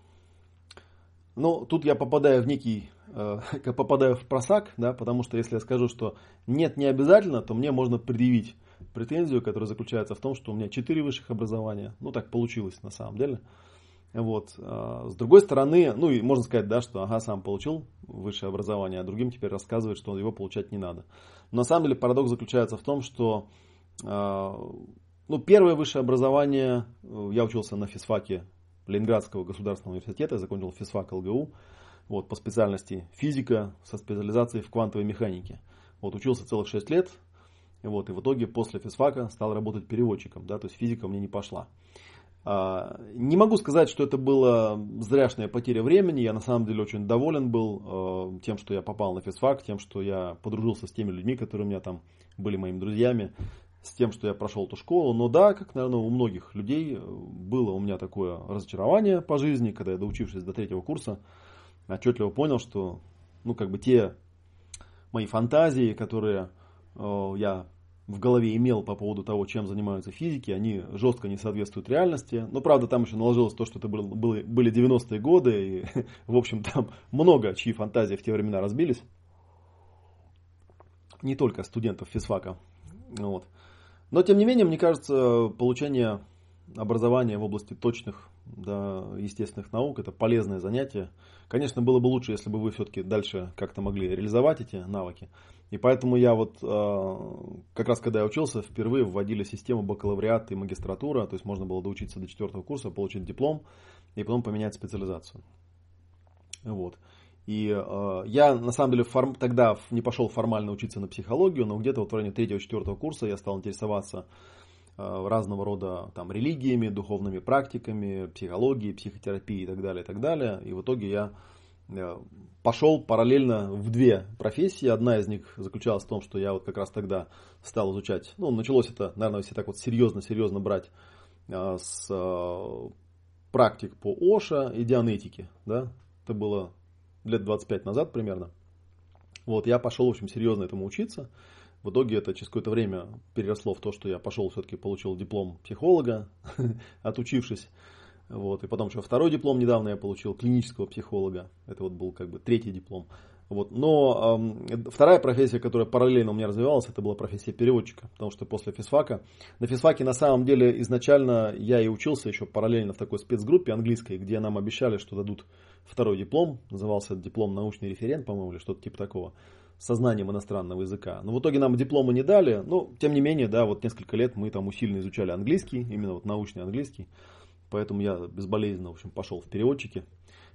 тут я попадаю в некий, попадаю в просак, да, потому что если я скажу, что нет, не обязательно, то мне можно предъявить претензию, которая заключается в том, что у меня четыре высших образования. Ну, так получилось на самом деле. Вот. С другой стороны, ну и можно сказать, да, что ага, сам получил высшее образование, а другим теперь рассказывает, что его получать не надо. Но на самом деле парадокс заключается в том, что ну, первое высшее образование, я учился на физфаке Ленинградского государственного университета, я закончил физфак ЛГУ, вот, по специальности физика со специализацией в квантовой механике. Вот, учился целых шесть лет, вот, и в итоге после физфака стал работать переводчиком, да, то есть физика мне не пошла. Не могу сказать, что это была зряшная потеря времени. Я на самом деле очень доволен был тем, что я попал на физфак, тем, что я подружился с теми людьми, которые у меня там были моими друзьями, с тем, что я прошел эту школу. Но да, как, наверное, у многих людей было у меня такое разочарование по жизни, когда я, доучившись до третьего курса, отчетливо понял, что ну, как бы те мои фантазии, которые я в голове имел по поводу того, чем занимаются физики, они жестко не соответствуют реальности. Но, правда, там еще наложилось то, что это было, были, были девяностые годы, и, в общем, там много чьи фантазии в те времена разбились. Не только студентов физфака. Вот. Но, тем не менее, мне кажется, получение образования в области точных, да, естественных наук – это полезное занятие. Конечно, было бы лучше, если бы вы все-таки дальше как-то могли реализовать эти навыки. И поэтому я вот, как раз когда я учился, впервые вводили систему бакалавриата и магистратура, то есть можно было доучиться до четвертого курса, получить диплом и потом поменять специализацию. Вот. И э, я на самом деле форм, тогда не пошел формально учиться на психологию, но где-то вот в районе третьего-четвертого курса я стал интересоваться э, разного рода там, религиями, духовными практиками, психологией, психотерапией и так далее, и так далее. И в итоге я э, пошел параллельно в две профессии. Одна из них заключалась в том, что я вот как раз тогда стал изучать, ну, началось это, наверное, если так вот серьезно-серьезно брать, э, с э, практик по Оша и дианетики, да, это было лет двадцать пять назад примерно. Вот, я пошел, в общем, серьезно этому учиться. В итоге это через какое-то время переросло в то, что я пошел, все-таки получил диплом психолога, отучившись. Вот, и потом еще второй диплом недавно я получил, клинического психолога. Это вот был как бы третий диплом. Вот. Но э, вторая профессия, которая параллельно у меня развивалась, это была профессия переводчика. Потому что после физфака, на физфаке на самом деле изначально я и учился еще параллельно в такой спецгруппе английской, где нам обещали, что дадут второй диплом. Назывался диплом научный референт, по-моему, или что-то типа такого. Со знанием иностранного языка. Но в итоге нам дипломы не дали. Но тем не менее, да, вот несколько лет мы там усиленно изучали английский, именно вот научный английский. Поэтому я безболезненно, в общем, пошел в переводчики.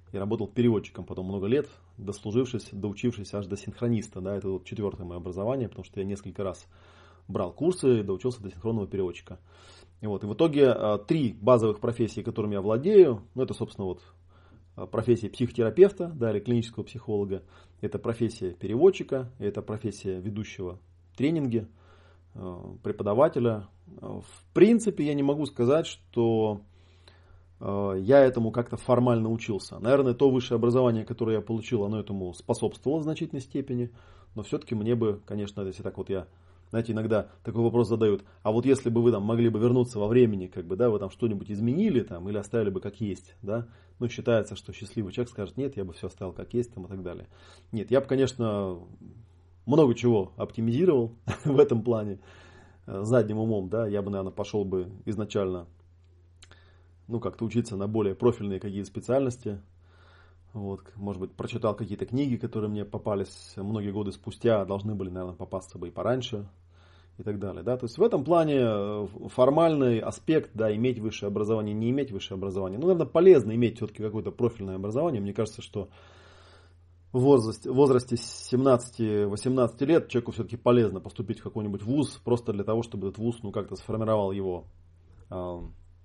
и работал переводчиком потом много лет, дослужившись, доучившись аж до синхрониста. Да, это вот четвертое мое образование, потому что я несколько раз брал курсы и доучился до синхронного переводчика. И, вот, и в итоге три базовых профессии, которыми я владею, ну это, собственно, вот профессия психотерапевта, да, или клинического психолога, это профессия переводчика, это профессия ведущего тренинги, преподавателя. В принципе, я не могу сказать, что я этому как-то формально учился. Наверное, то высшее образование, которое я получил, оно этому способствовало в значительной степени, но все-таки мне бы, конечно, если так вот я, знаете, иногда такой вопрос задают, а вот если бы вы там могли бы вернуться во времени, как бы, да, вы там что-нибудь изменили там или оставили бы как есть, да, ну, считается, что счастливый человек скажет, нет, я бы все оставил как есть там и так далее. Нет, я бы, конечно, много чего оптимизировал в этом плане задним умом, да, я бы, наверное, пошел бы изначально, ну, как-то учиться на более профильные какие-то специальности. Вот, может быть, прочитал какие-то книги, которые мне попались многие годы спустя, должны были, наверное, попасться бы и пораньше, и так далее. Да? То есть в этом плане формальный аспект, да, иметь высшее образование, не иметь высшее образование. Ну, наверное, полезно иметь все-таки какое-то профильное образование. Мне кажется, что в возрасте, в возрасте семнадцати-восемнадцати лет человеку все-таки полезно поступить в какой-нибудь вуз, просто для того, чтобы этот вуз, ну, как-то сформировал его э,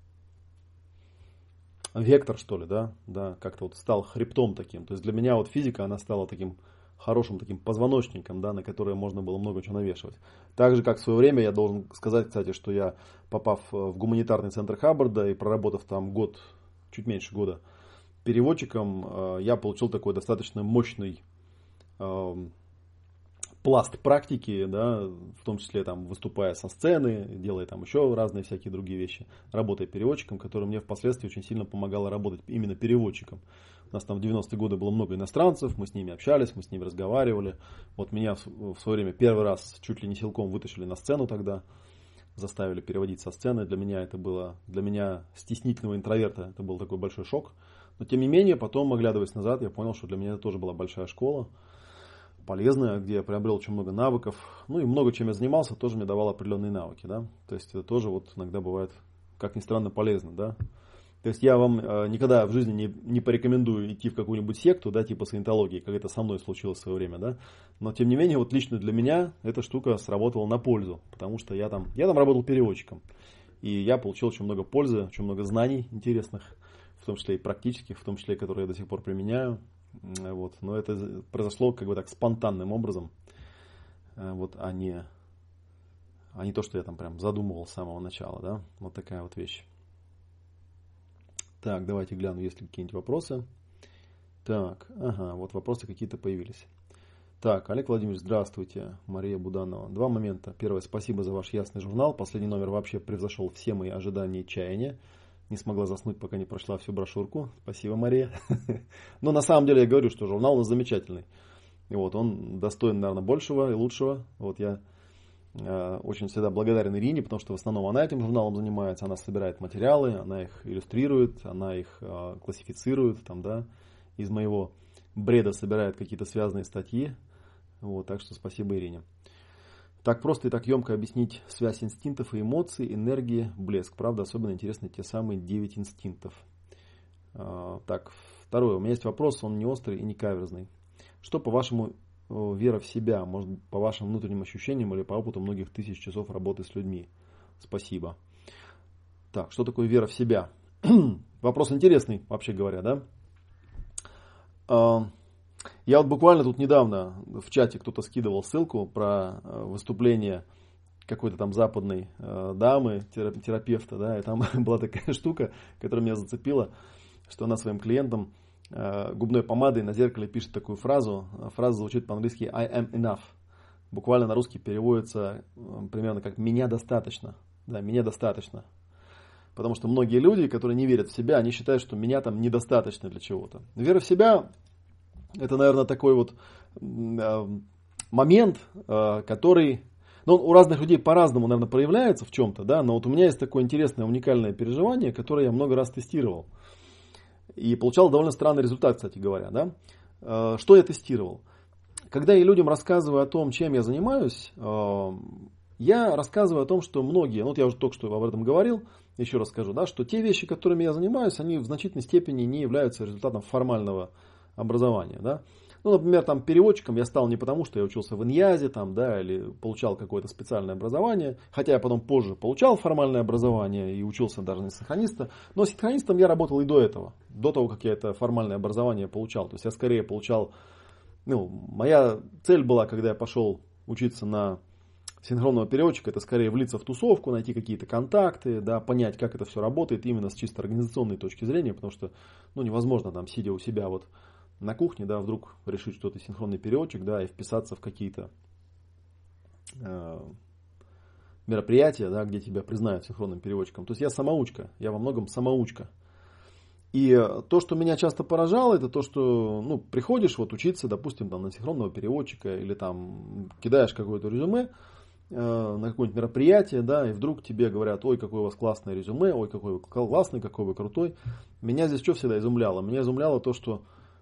вектор, что ли, да, да, как-то вот стал хребтом таким. То есть для меня вот физика, она стала таким хорошим таким позвоночником, да, на который можно было много чего навешивать. Так же, как в свое время, я должен сказать, кстати, что я, попав в гуманитарный центр Хаббарда и проработав там год, чуть меньше года, переводчиком, я получил такой достаточно мощный э, пласт практики, да, в том числе там, выступая со сцены, делая там еще разные всякие другие вещи, работая переводчиком, который мне впоследствии очень сильно помогало работать именно переводчиком. У нас там в девяностые годы было много иностранцев, мы с ними общались, мы с ними разговаривали. Вот меня в свое время первый раз чуть ли не силком вытащили на сцену тогда, заставили переводить со сцены. Для меня это было, для меня стеснительного интроверта, это был такой большой шок. Но тем не менее, потом, оглядываясь назад, я понял, что для меня это тоже была большая школа, полезная, где я приобрел очень много навыков. Ну и много чем я занимался, тоже мне давало определенные навыки. Да? То есть это тоже вот иногда бывает, как ни странно, полезно. Да? То есть я вам э, никогда в жизни не, не порекомендую идти в какую-нибудь секту, да, типа саентологии, как это со мной случилось в свое время. Да? Но тем не менее, вот лично для меня эта штука сработала на пользу, потому что я там, я там работал переводчиком. И я получил очень много пользы, очень много знаний интересных, в том числе и практических, в том числе, которые я до сих пор применяю. Вот. Но это произошло как бы так спонтанным образом, вот, а, не, а не то, что я там прям задумывал с самого начала. Да? Вот такая вот вещь. Так, давайте гляну, есть ли какие-нибудь вопросы. Так, ага, вот вопросы какие-то появились. Так, Олег Владимирович, здравствуйте. Мария Буданова. Два момента. Первое, спасибо за ваш ясный журнал. Последний номер вообще превзошел все мои ожидания и чаяния. Не смогла заснуть, пока не прошла всю брошюрку. Спасибо, Мария. Но на самом деле я говорю, что журнал у нас замечательный. И вот он достоин, наверное, большего и лучшего. Вот я э, очень всегда благодарен Ирине, потому что в основном она этим журналом занимается. Она собирает материалы, она их иллюстрирует, она их э, классифицирует. Там, да, из моего бреда собирает какие-то связанные статьи. Вот, так что спасибо Ирине. Так просто и так емко объяснить связь инстинктов и эмоций, энергии, блеск. Правда, особенно интересны те самые девять инстинктов. А, так, второе. У меня есть вопрос, он не острый и не каверзный. Что, по-вашему, вера в себя? Может, по вашим внутренним ощущениям или по опыту многих тысяч часов работы с людьми? Спасибо. Так, что такое вера в себя? Вопрос интересный, вообще говоря, да? А, Я вот буквально тут недавно в чате кто-то скидывал ссылку про выступление какой-то там западной э, дамы, терапевта, да, и там была такая штука, которая меня зацепила, что она своим клиентам э, губной помадой на зеркале пишет такую фразу. Фраза звучит по-английски I am enough. Буквально на русский переводится э, примерно как «меня достаточно». Да, «меня достаточно». Потому что многие люди, которые не верят в себя, они считают, что меня там недостаточно для чего-то. Вера в себя — это, наверное, такой вот э, момент, э, который... Ну, у разных людей по-разному, наверное, проявляется в чем-то, да, но вот у меня есть такое интересное, уникальное переживание, которое я много раз тестировал. И получал довольно странный результат, кстати говоря, да. Э, что я тестировал? Когда я людям рассказываю о том, чем я занимаюсь, э, я рассказываю о том, что многие, ну вот я уже только что об этом говорил, еще раз скажу, да, что те вещи, которыми я занимаюсь, они в значительной степени не являются результатом формального образования. Да. Ну, например, там, переводчиком я стал не потому, что я учился в Иньязе там, да, или получал какое-то специальное образование, хотя я потом позже получал формальное образование и учился даже на синхрониста, но синхронистом я работал и до этого, до того, как я это формальное образование получал. То есть я скорее получал, ну, моя цель была, когда я пошел учиться на синхронного переводчика, это скорее влиться в тусовку, найти какие-то контакты, да, понять, как это все работает именно с чисто организационной точки зрения, потому что, ну, невозможно там, сидя у себя вот на кухне, да, вдруг решить, что ты синхронный переводчик, да, и вписаться в какие-то э, мероприятия, да, где тебя признают синхронным переводчиком. То есть я самоучка, я во многом самоучка. И то, что меня часто поражало, это то, что, ну, приходишь вот учиться, допустим, там, на синхронного переводчика или там кидаешь какое-то резюме э, на какое-нибудь мероприятие, да, и вдруг тебе говорят: ой, какое у вас классное резюме, ой, какой вы классный, какой вы крутой. Меня здесь что всегда изумляло? Меня изумляло то, что,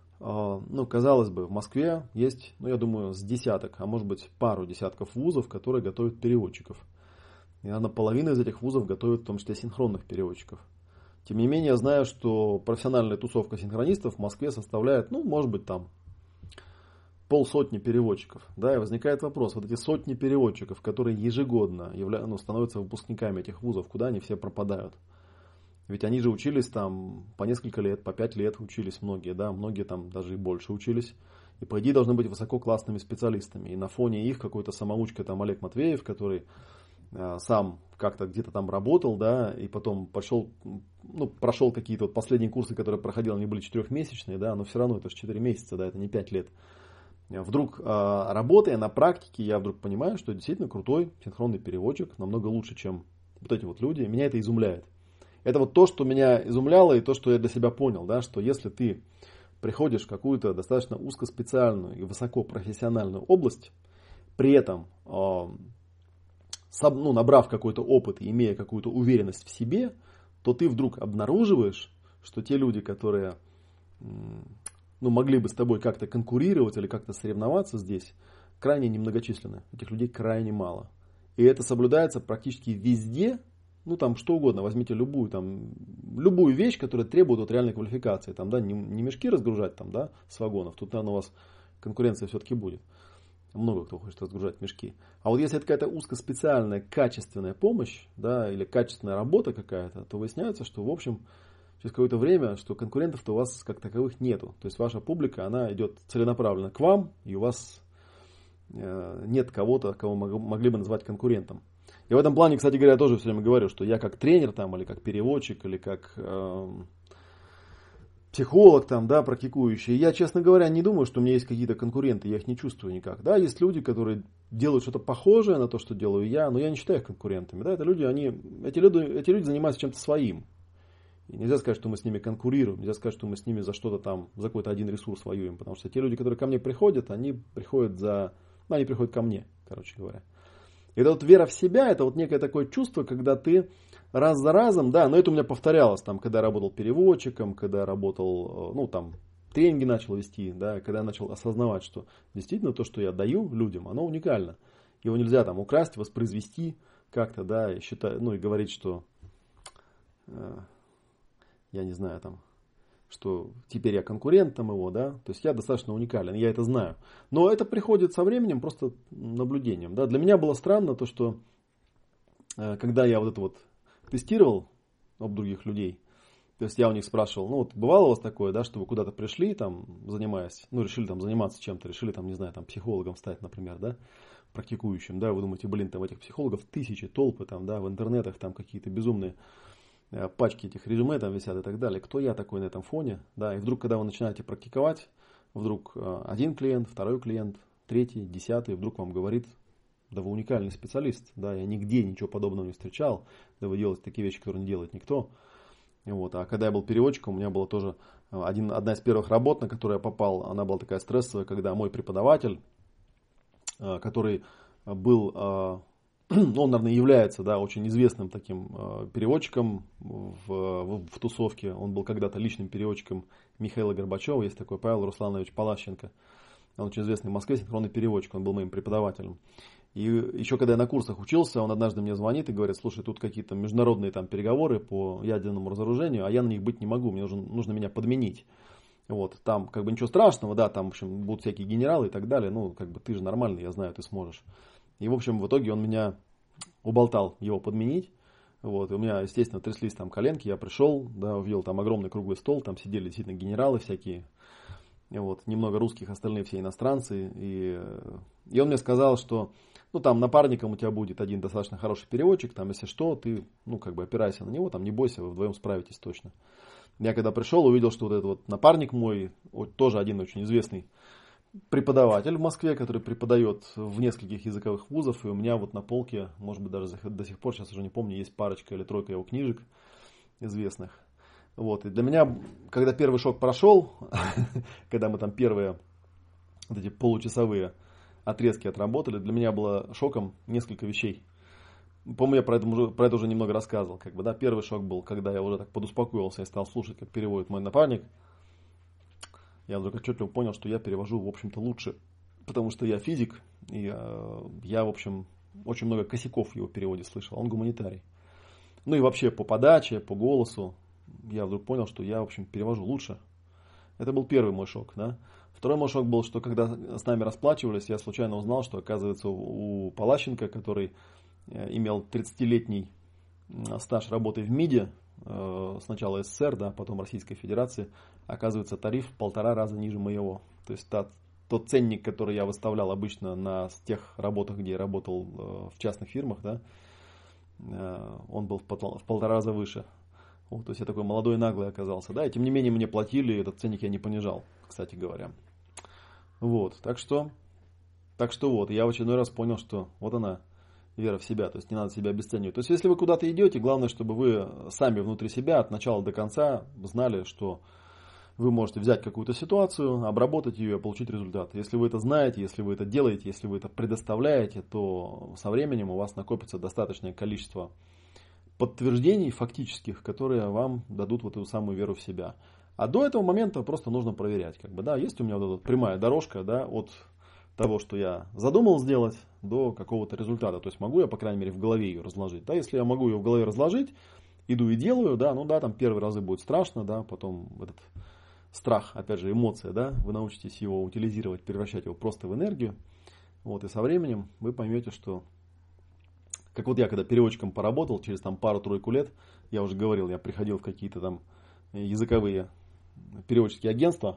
ну, казалось бы, в Москве есть, ну, я думаю, с десяток, а может быть пару десятков вузов, которые готовят переводчиков. И наверное, половина из этих вузов готовит в том числе синхронных переводчиков. Тем не менее, я знаю, что профессиональная тусовка синхронистов в Москве составляет, ну, может быть, там полсотни переводчиков. Да, и возникает вопрос, вот эти сотни переводчиков, которые ежегодно явля... ну, становятся выпускниками этих вузов, куда они все пропадают? Ведь они же учились там по несколько лет, по пять лет учились многие, да, многие там даже и больше учились. И по идее должны быть высококлассными специалистами. И на фоне их какой-то самоучка там Олег Матвеев, который э, сам как-то где-то там работал, да, и потом пошел, ну, прошел какие-то вот последние курсы, которые проходил, они были четырехмесячные, да, но все равно это же четыре месяца, да, это не пять лет. Вдруг, э, работая на практике, я вдруг понимаю, что действительно крутой синхронный переводчик, намного лучше, чем вот эти вот люди. Меня это изумляет. Это вот то, что меня изумляло, и то, что я для себя понял, да, что если ты приходишь в какую-то достаточно узкоспециальную и высокопрофессиональную область, при этом э, соб, ну, набрав какой-то опыт и имея какую-то уверенность в себе, то ты вдруг обнаруживаешь, что те люди, которые э, ну, могли бы с тобой как-то конкурировать или как-то соревноваться здесь, крайне немногочисленны. Этих людей крайне мало. И это соблюдается практически везде. Ну, там, что угодно, возьмите любую, там, любую вещь, которая требует вот реальной квалификации. Там, да, не, не мешки разгружать там, да, с вагонов. Тут, наверное, у вас конкуренция все-таки будет. Много кто хочет разгружать мешки. А вот если это какая-то узкоспециальная, качественная помощь, да, или качественная работа какая-то, то выясняется, что, в общем, через какое-то время, что конкурентов-то у вас как таковых нету. То есть ваша публика, она идет целенаправленно к вам, и у вас э, нет кого-то, кого могли бы назвать конкурентом. И в этом плане, кстати говоря, я тоже все время говорю, что я как тренер там, или как переводчик, или как э, психолог там, да, практикующий, я, честно говоря, не думаю, что у меня есть какие-то конкуренты, я их не чувствую никак. Да, есть люди, которые делают что-то похожее на то, что делаю я, но я не считаю их конкурентами. Да, это люди, они, эти люди, эти люди занимаются чем-то своим. И нельзя сказать, что мы с ними конкурируем, нельзя сказать, что мы с ними за что-то там, за какой-то один ресурс воюем, потому что те люди, которые ко мне приходят, они приходят за, ну, они приходят ко мне, короче говоря. И это вот вера в себя, это вот некое такое чувство, когда ты раз за разом, да, но это у меня повторялось, там, когда я работал переводчиком, когда я работал, ну, там, тренинги начал вести, да, когда я начал осознавать, что действительно то, что я даю людям, оно уникально. Его нельзя там украсть, воспроизвести как-то, да, и считать, ну, и говорить, что, э, я не знаю, там, что теперь я конкурент там его, да, то есть я достаточно уникален, я это знаю. Но это приходит со временем, просто наблюдением, да. Для меня было странно то, что э, когда я вот это вот тестировал об других людей, то есть я у них спрашивал, ну вот бывало у вас такое, да, что вы куда-то пришли, там, занимаясь, ну, решили там заниматься чем-то, решили там, не знаю, там, психологом стать, например, да, практикующим, да, вы думаете, блин, там этих психологов тысячи, толпы, там, да, в интернетах там какие-то безумные пачки этих резюме там висят и так далее. Кто я такой на этом фоне? Да, и вдруг, когда вы начинаете практиковать, вдруг один клиент, второй клиент, третий, десятый, вдруг вам говорит: да вы уникальный специалист, да, я нигде ничего подобного не встречал, да вы делаете такие вещи, которые не делает никто. Вот. А когда я был переводчиком, у меня была тоже один, одна из первых работ, на которую я попал, она была такая стрессовая, когда мой преподаватель, который был... он, наверное, является, да, очень известным таким э, переводчиком в, в, в тусовке. Он был когда-то личным переводчиком Михаила Горбачева. Есть такой Павел Русланович Палащенко. Он очень известный в Москве синхронный переводчик. Он был моим преподавателем. И еще когда я на курсах учился, он однажды мне звонит и говорит: слушай, тут какие-то международные там переговоры по ядерному разоружению, а я на них быть не могу, мне нужно, нужно меня подменить. Вот, там как бы ничего страшного, да, там, в общем, будут всякие генералы и так далее, ну, как бы ты же нормальный, я знаю, ты сможешь. И, в общем, в итоге он меня уболтал его подменить. Вот, и у меня, естественно, тряслись там коленки, я пришел, да, увидел там огромный круглый стол, там сидели действительно генералы всякие, вот, немного русских, остальные все иностранцы, и, и он мне сказал, что, ну, там напарником у тебя будет один достаточно хороший переводчик, там, если что, ты, ну, как бы опирайся на него, там, не бойся, вы вдвоем справитесь точно. Я когда пришел, увидел, что вот этот вот напарник мой, вот, тоже один очень известный преподаватель в Москве, который преподает в нескольких языковых вузах, и у меня вот на полке, может быть, даже до сих пор, сейчас уже не помню, есть парочка или тройка его книжек известных. Вот, и для меня, когда первый шок прошел, когда мы там первые вот эти получасовые отрезки отработали, для меня было шоком несколько вещей. По-моему, я про это, уже, про это уже немного рассказывал. Как бы, да? Первый шок был, когда я уже так подуспокоился и стал слушать, как переводит мой напарник. Я вдруг отчетливо понял, что я перевожу, в общем-то, лучше, потому что я физик, и э, я, в общем, очень много косяков в его переводе слышал. Он гуманитарий. Ну и вообще по подаче, по голосу я вдруг понял, что я, в общем, перевожу лучше. Это был первый мой шок, да. Второй мой шок был, что когда с нами расплачивались, я случайно узнал, что, оказывается, у Палащенко, который имел тридцатилетний стаж работы в МИДе, сначала СССР, да, потом Российской Федерации, оказывается, тариф в полтора раза ниже моего. То есть та, тот ценник, который я выставлял обычно на тех работах, где я работал в частных фирмах, да, он был в полтора раза выше. Вот, то есть я такой молодой и наглый оказался. Да, и тем не менее мне платили, этот ценник я не понижал, кстати говоря. Вот, так что, так что вот, я в очередной раз понял, что вот она, вера в себя, то есть не надо себя обесценивать. То есть если вы куда-то идете, главное, чтобы вы сами внутри себя от начала до конца знали, что вы можете взять какую-то ситуацию, обработать ее и получить результат. Если вы это знаете, если вы это делаете, если вы это предоставляете, то со временем у вас накопится достаточное количество подтверждений фактических, которые вам дадут вот эту самую веру в себя. А до этого момента просто нужно проверять. Как бы, да, есть у меня вот эта прямая дорожка, да, от того, что я задумал сделать, до какого-то результата. То есть могу я, по крайней мере, в голове ее разложить. Да, если я могу ее в голове разложить, иду и делаю, да, ну да, там первые разы будет страшно, да, потом этот страх, опять же, эмоция, да, вы научитесь его утилизировать, превращать его просто в энергию. Вот, и со временем вы поймете, что, как вот я, когда переводчиком поработал, через там пару-тройку лет, я уже говорил, я приходил в какие-то там языковые переводческие агентства,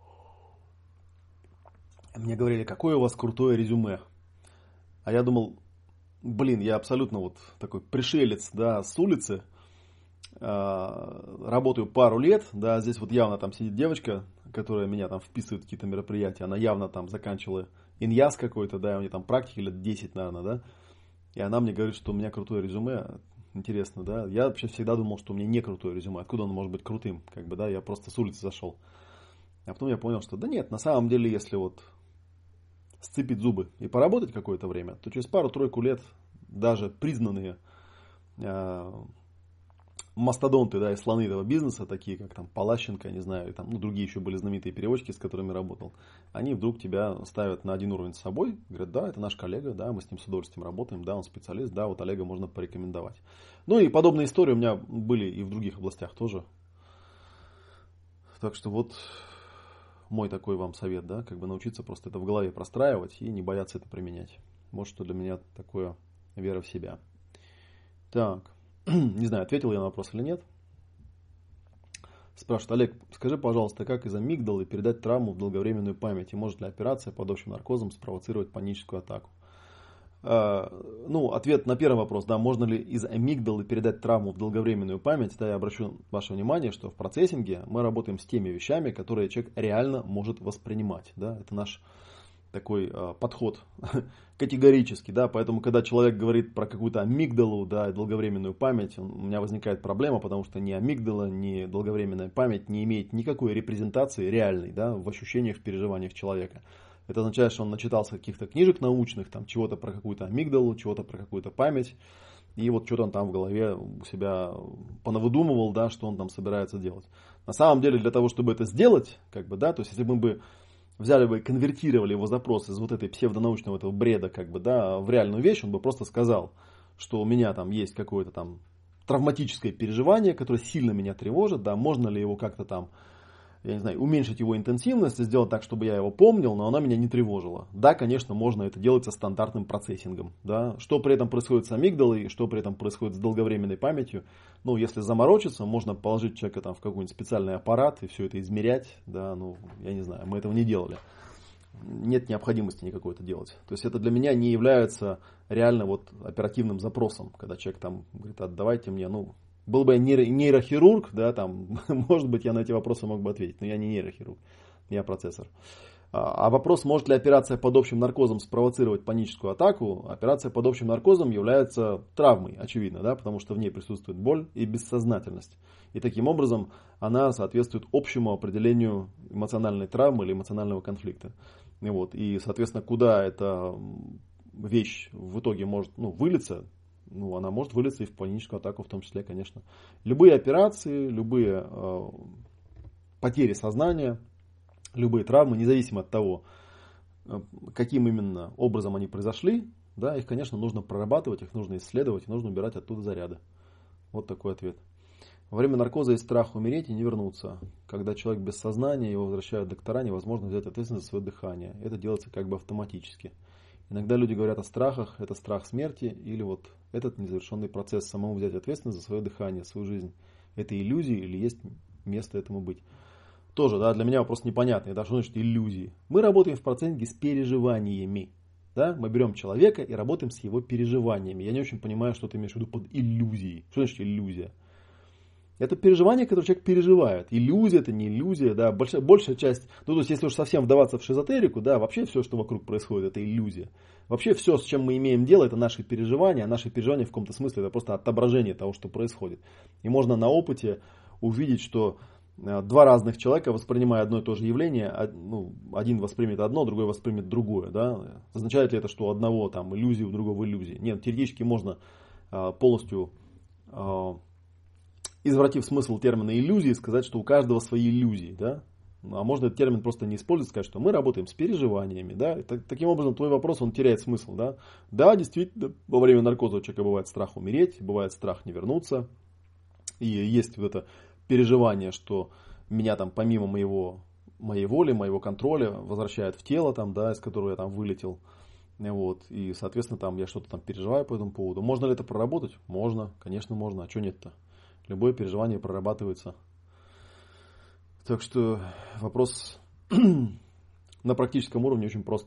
мне говорили, какое у вас крутое резюме. А я думал, блин, я абсолютно вот такой пришелец, да, с улицы, работаю пару лет, да, здесь вот явно там сидит девочка, которая меня там вписывает в какие-то мероприятия, она явно там заканчивала иньяс какой-то, да, у нее там практики лет десять, наверное, да, и она мне говорит, что у меня крутое резюме, интересно, да, я вообще всегда думал, что у меня не крутое резюме, откуда оно может быть крутым, как бы, да, я просто с улицы зашел, а потом я понял, что да нет, на самом деле, если вот сцепить зубы и поработать какое-то время, то через пару-тройку лет даже признанные э, мастодонты, да, и слоны этого бизнеса, такие как там Палащенко, не знаю, и там, ну, другие еще были знаменитые переводчики, с которыми работал, они вдруг тебя ставят на один уровень с собой, говорят, да, это наш коллега, да, мы с ним с удовольствием работаем, да, он специалист, да, вот Олега можно порекомендовать. Ну и подобные истории у меня были и в других областях тоже. Так что вот мой такой вам совет, да, как бы научиться просто это в голове простраивать и не бояться это применять. Вот что для меня такое вера в себя. Так, не знаю, ответил я на вопрос или нет. Спрашивает, Олег, скажи, пожалуйста, как из амигдалы передать травму в долговременную память? И может ли операция под общим наркозом спровоцировать паническую атаку? Ну, ответ на первый вопрос, да, можно ли из амигдалы передать травму в долговременную память, да, я обращу ваше внимание, что в процессинге мы работаем с теми вещами, которые человек реально может воспринимать, да, это наш такой э, подход категорический, да, поэтому, когда человек говорит про какую-то амигдалу, да, и долговременную память, он, у меня возникает проблема, потому что ни амигдала, ни долговременная память не имеет никакой репрезентации реальной, да, в ощущениях, в переживаниях человека. Это означает, что он начитался каких-то книжек научных, там чего-то про какую-то амигдалу, чего-то про какую-то память, и вот что-то он там в голове у себя понавыдумывал, да, что он там собирается делать. На самом деле, для того, чтобы это сделать, как бы, да, то есть если мы бы взяли бы и конвертировали его запрос из вот этой псевдонаучного этого бреда как бы, да, в реальную вещь, он бы просто сказал, что у меня там есть какое-то там травматическое переживание, которое сильно меня тревожит, да, можно ли его как-то там, я не знаю, уменьшить его интенсивность и сделать так, чтобы я его помнил, но она меня не тревожила. Да, конечно, можно это делать со стандартным процессингом, да. Что при этом происходит с амигдалой, что при этом происходит с долговременной памятью, ну, если заморочиться, можно положить человека там в какой-нибудь специальный аппарат и все это измерять, да, ну, я не знаю, мы этого не делали. Нет необходимости никакой это делать. То есть это для меня не является реально вот оперативным запросом, когда человек там говорит, отдавайте мне, ну, был бы я нейрохирург, да, там, может быть, я на эти вопросы мог бы ответить, но я не нейрохирург, я процессор. А вопрос, может ли операция под общим наркозом спровоцировать паническую атаку, операция под общим наркозом является травмой, очевидно, да, потому что в ней присутствует боль и бессознательность. И таким образом она соответствует общему определению эмоциональной травмы или эмоционального конфликта. И, вот, и соответственно, куда эта вещь в итоге может, ну, вылиться, ну, она может вылиться и в паническую атаку в том числе, конечно. Любые операции, любые э, потери сознания, любые травмы, независимо от того, каким именно образом они произошли, да, их, конечно, нужно прорабатывать, их нужно исследовать, нужно убирать оттуда заряды. Вот такой ответ. Во время наркоза есть страх умереть и не вернуться. Когда человек без сознания, его возвращают доктора, невозможно взять ответственность за свое дыхание. Это делается как бы автоматически. Иногда люди говорят о страхах, это страх смерти, или вот этот незавершенный процесс, самому взять ответственность за свое дыхание, свою жизнь. Это иллюзия или есть место этому быть? Тоже, да, для меня вопрос непонятный. Да, что значит иллюзии? Мы работаем в процессе с переживаниями. Да? Мы берем человека и работаем с его переживаниями. Я не очень понимаю, что ты имеешь в виду под иллюзией. Что значит иллюзия? Это переживание, которое человек переживает. Иллюзия, это не иллюзия, да, большая, большая часть, ну, то есть, если уж совсем вдаваться в шизотерику, да, вообще все, что вокруг происходит, это иллюзия. Вообще все, с чем мы имеем дело, это наши переживания, а наши переживания в каком-то смысле это просто отображение того, что происходит. И можно на опыте увидеть, что два разных человека, воспринимая одно и то же явление, ну, один воспримет одно, другой воспримет другое, да. Означает ли это, что у одного там иллюзия, у другого иллюзия? Нет, теоретически можно полностью, извратив смысл термина иллюзии, сказать, что у каждого свои иллюзии, да? А можно этот термин просто не использовать, сказать, что мы работаем с переживаниями, да? И так, таким образом твой вопрос, он теряет смысл, да? Да, действительно, во время наркоза у человека бывает страх умереть, бывает страх не вернуться, и есть вот это переживание, что меня там помимо моего, моей воли, моего контроля возвращают в тело, там, да, из которого я там вылетел, вот, и, соответственно, там я что-то там переживаю по этому поводу. Можно ли это проработать? Можно, конечно, можно, а что нет-то? Любое переживание прорабатывается. Так что вопрос на практическом уровне очень прост.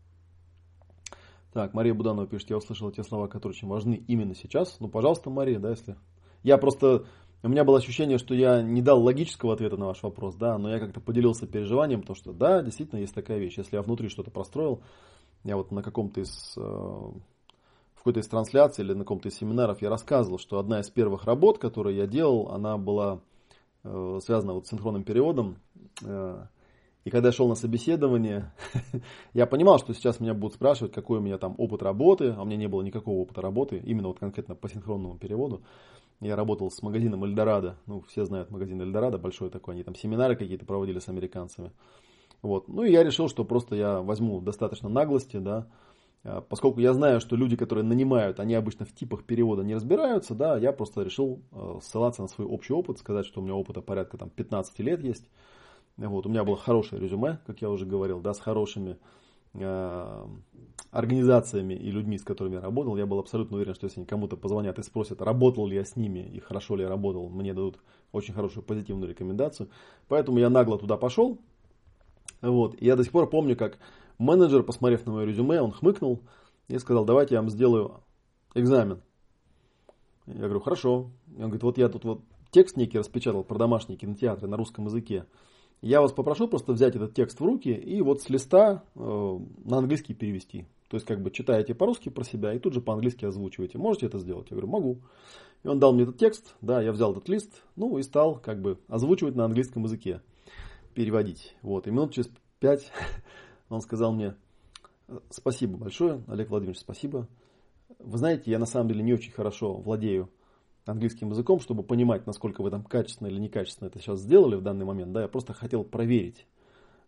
Так, Мария Буданова пишет, я услышала те слова, которые очень важны именно сейчас. Ну, пожалуйста, Мария, да, если... Я просто... У меня было ощущение, что я не дал логического ответа на ваш вопрос, да, но я как-то поделился переживанием, потому что, да, действительно, есть такая вещь. Если я внутри что-то простроил, я вот на каком-то из... В какой-то из трансляций или на каком-то из семинаров я рассказывал, что одна из первых работ, которую я делал, она была э, связана вот с синхронным переводом. Э, и когда я шел на собеседование, я понимал, что сейчас меня будут спрашивать, какой у меня там опыт работы, а у меня не было никакого опыта работы, именно вот конкретно по синхронному переводу. Я работал с магазином Эльдорадо, ну все знают магазин Эльдорадо, большой такой, они там семинары какие-то проводили с американцами. Вот. Ну и я решил, что просто я возьму достаточно наглости, да, поскольку я знаю, что люди, которые нанимают, они обычно в типах перевода не разбираются, да, я просто решил ссылаться на свой общий опыт, сказать, что у меня опыта порядка там, пятнадцать лет есть. Вот, у меня было хорошее резюме, как я уже говорил, да, с хорошими э, организациями и людьми, с которыми я работал. Я был абсолютно уверен, что если они кому-то позвонят и спросят, работал ли я с ними и хорошо ли я работал, мне дадут очень хорошую позитивную рекомендацию. Поэтому я нагло туда пошел. Вот, и я до сих пор помню, как менеджер, посмотрев на мое резюме, он хмыкнул и сказал, давайте я вам сделаю экзамен. Я говорю, хорошо. Он говорит, вот я тут вот текст некий распечатал про домашние кинотеатры на русском языке. Я вас попрошу просто взять этот текст в руки и вот с листа э, на английский перевести. То есть как бы читаете по-русски про себя и тут же по-английски озвучиваете. Можете это сделать? Я говорю, могу. И он дал мне этот текст, да, я взял этот лист, ну и стал как бы озвучивать на английском языке, переводить. Вот, и минут через пять... Он сказал мне, спасибо большое, Олег Владимирович, спасибо. Вы знаете, я на самом деле не очень хорошо владею английским языком, чтобы понимать, насколько вы там качественно или некачественно это сейчас сделали в данный момент. Да, я просто хотел проверить,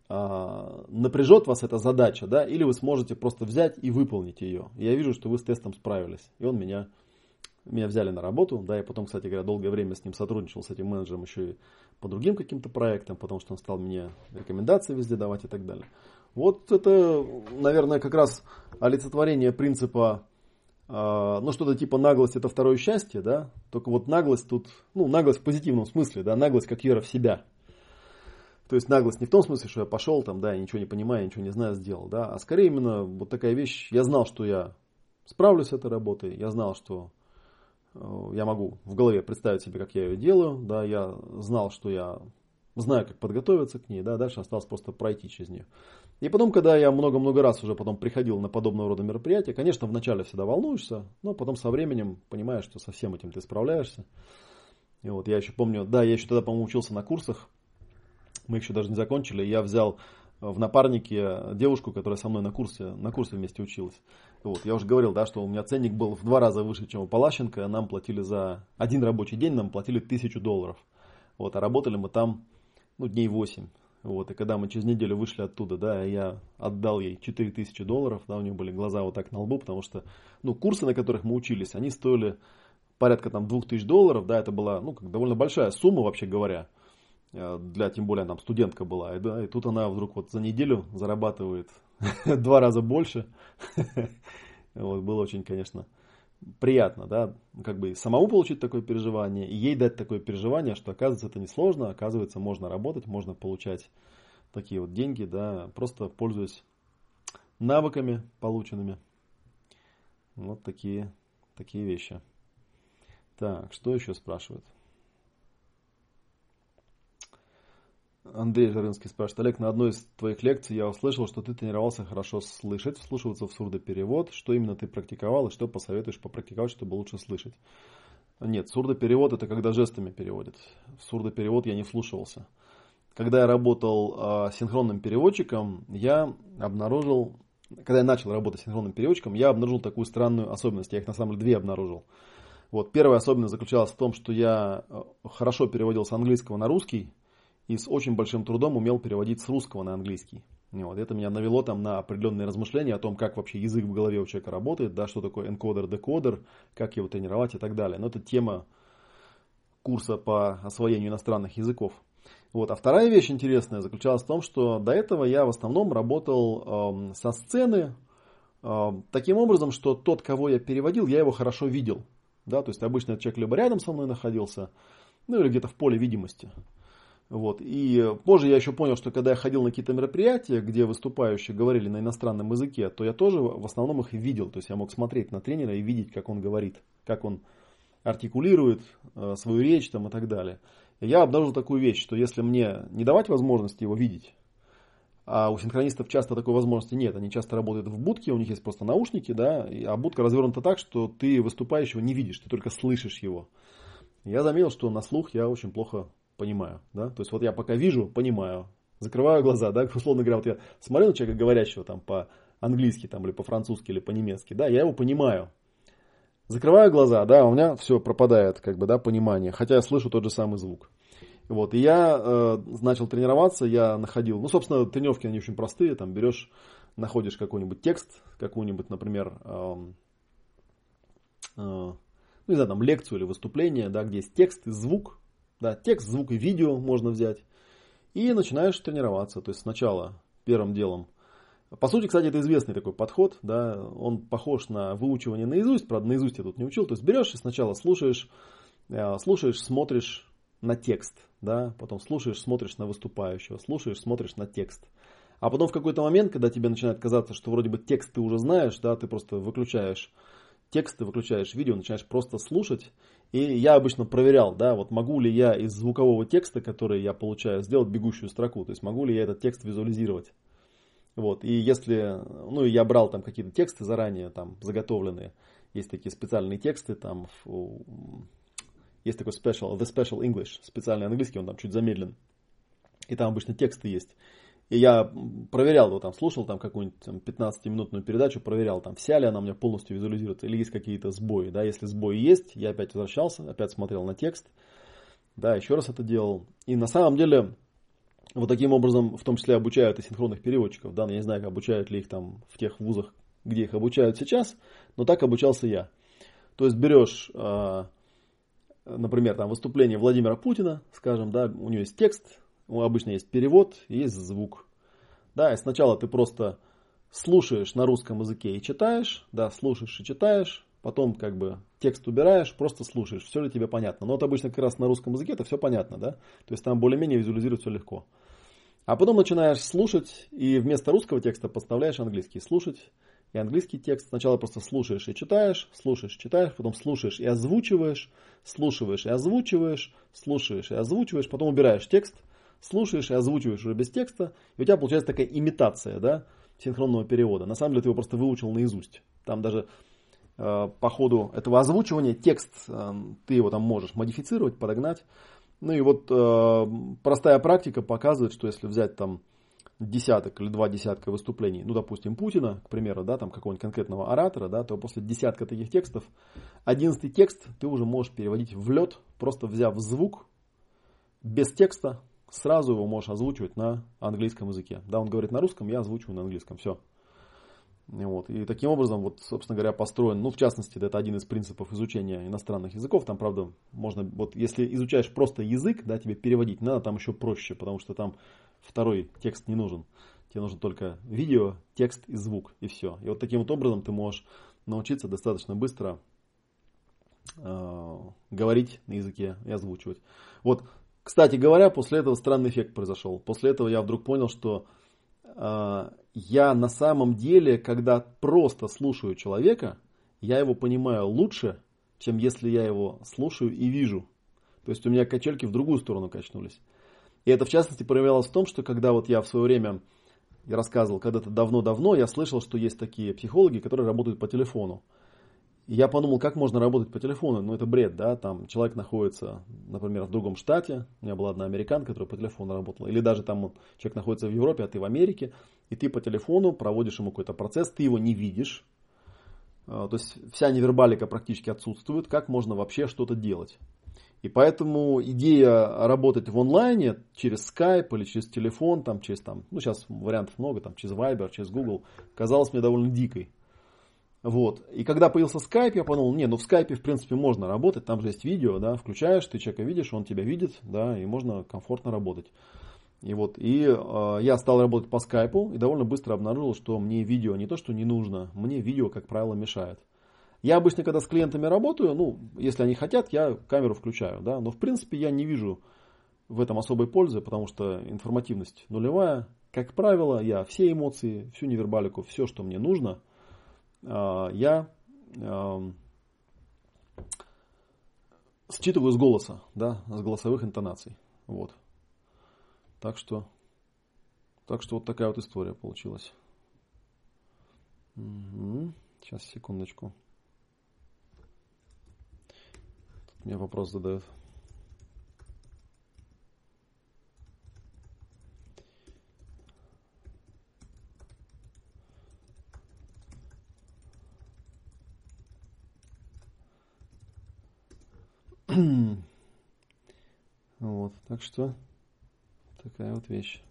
а, напряжет вас эта задача, да, или вы сможете просто взять и выполнить ее. Я вижу, что вы с тестом справились. И он меня, меня взяли на работу. Да, я потом, кстати говоря, долгое время с ним сотрудничал, с этим менеджером еще и по другим каким-то проектам, потому что он стал мне рекомендации везде давать и так далее. Вот это, наверное, как раз олицетворение принципа, э, ну, что-то типа наглость — это второе счастье, да, только вот наглость тут, ну, наглость в позитивном смысле, да, наглость как вера в себя. То есть наглость не в том смысле, что я пошел там, да, я ничего не понимаю, ничего не знаю, сделал, да, а скорее именно вот такая вещь, я знал, что я справлюсь с этой работой, я знал, что э, я могу в голове представить себе, как я ее делаю, да, я знал, что я знаю, как подготовиться к ней, да, дальше осталось просто пройти через нее. И потом, когда я много-много раз уже потом приходил на подобного рода мероприятия, конечно, вначале всегда волнуешься, но потом со временем понимаешь, что со всем этим ты справляешься. И вот я еще помню, да, я еще тогда, по-моему, учился на курсах, мы еще даже не закончили, я взял в напарнике девушку, которая со мной на курсе, на курсе вместе училась. Вот, я уже говорил, да, что у меня ценник был в два раза выше, чем у Палащенко, нам платили за один рабочий день, нам платили тысячу долларов. Вот, а работали мы там, ну, дней восемь. Вот, и когда мы через неделю вышли оттуда, да, я отдал ей четыре тысячи долларов, да, у нее были глаза вот так на лбу, потому что, ну, курсы, на которых мы учились, они стоили порядка там двух тысяч долларов, да, это была, ну, как довольно большая сумма, вообще говоря, для, тем более, там, студентка была, и, да, и тут она вдруг вот за неделю зарабатывает два раза больше, вот, было очень, конечно, приятно, да, как бы самому получить такое переживание, и ей дать такое переживание, что, оказывается, это несложно, оказывается, можно работать, можно получать такие вот деньги, да, просто пользуясь навыками полученными. Вот такие, такие вещи. Так, что еще спрашивают? Андрей Жарынский спрашивает: Олег, на одной из твоих лекций я услышал, что ты тренировался хорошо слышать, вслушиваться в сурдоперевод. Что именно ты практиковал и что посоветуешь попрактиковать, чтобы лучше слышать? Нет, сурдоперевод — это когда жестами переводят. В сурдоперевод я не вслушивался. Когда я работал э, синхронным переводчиком, я обнаружил, когда я начал работать синхронным переводчиком, я обнаружил такую странную особенность. Я их на самом деле две обнаружил. Вот, первая особенность заключалась в том, что я хорошо переводил с английского на русский и с очень большим трудом умел переводить с русского на английский. Вот, это меня навело там на определенные размышления о том, как вообще язык в голове у человека работает, да, что такое энкодер-декодер, как его тренировать и так далее. Но это тема курса по освоению иностранных языков. Вот. А вторая вещь интересная заключалась в том, что до этого я в основном работал э, со сцены э, таким образом, что тот, кого я переводил, я его хорошо видел. Да? То есть обычно этот человек либо рядом со мной находился, ну или где-то в поле видимости. Вот. И позже я еще понял, что когда я ходил на какие-то мероприятия, где выступающие говорили на иностранном языке, то я тоже в основном их видел. То есть я мог смотреть на тренера и видеть, как он говорит, как он артикулирует э, свою речь там, и так далее. И я обнаружил такую вещь, что если мне не давать возможности его видеть, а у синхронистов часто такой возможности нет, они часто работают в будке, у них есть просто наушники, да, а будка развернута так, что ты выступающего не видишь, ты только слышишь его. Я заметил, что на слух я очень плохо понимаю, да, то есть вот я пока вижу, понимаю, закрываю глаза, да, условно говоря, вот я смотрю на человека говорящего там по-английски там, или по-французски или по-немецки, да, я его понимаю. Закрываю глаза, да, у меня все пропадает, как бы, да, понимание, хотя я слышу тот же самый звук. Вот, и я э, начал тренироваться, я находил, ну, собственно, тренировки, они очень простые, там, берешь, находишь какой-нибудь текст, какую-нибудь, например, э, э, ну, не знаю, там, лекцию или выступление, да, где есть текст и звук, да, текст, звук и видео можно взять, и начинаешь тренироваться, то есть сначала первым делом. По сути, кстати, это известный такой подход, да, он похож на выучивание наизусть, правда, наизусть я тут не учил, то есть берешь и сначала слушаешь, слушаешь, смотришь на текст, да, потом слушаешь, смотришь на выступающего, слушаешь, смотришь на текст, а потом в какой-то момент, когда тебе начинает казаться, что вроде бы текст ты уже знаешь, да, ты просто выключаешь текст, ты выключаешь видео, начинаешь просто слушать, и я обычно проверял, да, вот могу ли я из звукового текста, который я получаю, сделать бегущую строку, то есть могу ли я этот текст визуализировать. Вот, и если, ну, я брал там какие-то тексты заранее там заготовленные, есть такие специальные тексты, там, есть такой special, the special English, специальный английский, он там чуть замедлен, и там обычно тексты есть. И я проверял его там, слушал там какую-нибудь там, пятнадцатиминутную передачу, проверял, там, вся ли она у меня полностью визуализируется, или есть какие-то сбои, да, если сбои есть, я опять возвращался, опять смотрел на текст, да, еще раз это делал, и на самом деле Вот таким образом, в том числе, обучают и синхронных переводчиков. Да, я не знаю, обучают ли их там в тех вузах, где их обучают сейчас, но так обучался я. То есть берешь, например, там выступление Владимира Путина, скажем, да, у него есть текст, обычно есть перевод, есть звук. Да, и сначала ты просто слушаешь на русском языке и читаешь, да, слушаешь и читаешь, потом как бы текст убираешь, просто слушаешь, все ли тебе понятно. Но вот обычно как раз на русском языке это все понятно, да, то есть там более-менее визуализировать все легко. А потом начинаешь слушать и вместо русского текста подставляешь английский. Слушать и английский текст. Сначала просто слушаешь и читаешь, слушаешь, читаешь, потом слушаешь и озвучиваешь, слушаешь и озвучиваешь, слушаешь и озвучиваешь, потом убираешь текст, слушаешь и озвучиваешь уже без текста, и у тебя получается такая имитация, да, синхронного перевода. На самом деле ты его просто выучил наизусть. Там даже э, по ходу этого озвучивания текст, э, ты его там можешь модифицировать, подогнать. Ну и вот э, простая практика показывает, что если взять там десяток или два десятка выступлений, ну, допустим, Путина, к примеру, да, там какого-нибудь конкретного оратора, да, то после десятка таких текстов, одиннадцатый текст ты уже можешь переводить в лед, просто взяв звук без текста, сразу его можешь озвучивать на английском языке. Да, он говорит на русском, я озвучиваю на английском, все. Вот. И таким образом, вот, собственно говоря, построен, ну, в частности, это один из принципов изучения иностранных языков. Там, правда, можно, вот если изучаешь просто язык, да, тебе переводить надо, там еще проще, потому что там второй текст не нужен. Тебе нужно только видео, текст и звук, и все. И вот таким вот образом ты можешь научиться достаточно быстро э, говорить на языке и озвучивать. Вот, кстати говоря, после этого странный эффект произошел. После этого я вдруг понял, что я на самом деле, когда просто слушаю человека, я его понимаю лучше, чем если я его слушаю и вижу. То есть у меня качельки в другую сторону качнулись. И это в частности проявлялось в том, что когда вот я в свое время, я рассказывал, когда-то давно-давно, я слышал, что есть такие психологи, которые работают по телефону. И я подумал, как можно работать по телефону, ну это бред, да, там человек находится, например, в другом штате, у меня была одна американка, которая по телефону работала, или даже там человек находится в Европе, а ты в Америке, и ты по телефону проводишь ему какой-то процесс, ты его не видишь, то есть вся невербалика практически отсутствует, как можно вообще что-то делать. И поэтому идея работать в онлайне через Skype или через телефон, там, через, там, ну сейчас вариантов много, там, через Viber, через Google, казалась мне довольно дикой. Вот. И когда появился Skype, я подумал, не, ну в Skype в принципе можно работать, там же есть видео, да, включаешь, ты человека видишь, он тебя видит, да, и можно комфортно работать. И вот, и э, я стал работать по Skype и довольно быстро обнаружил, что мне видео не то, что не нужно, мне видео, как правило, мешает. Я обычно, когда с клиентами работаю, ну, если они хотят, я камеру включаю, да, но в принципе я не вижу в этом особой пользы, потому что информативность нулевая. Как правило, я все эмоции, всю невербалику, все, что мне нужно, я э, считываю с голоса, да, с голосовых интонаций. Вот. Так что, так что вот такая вот история получилась. Угу. Сейчас, секундочку. Тут мне вопрос задают. Вот, так что такая вот вещь.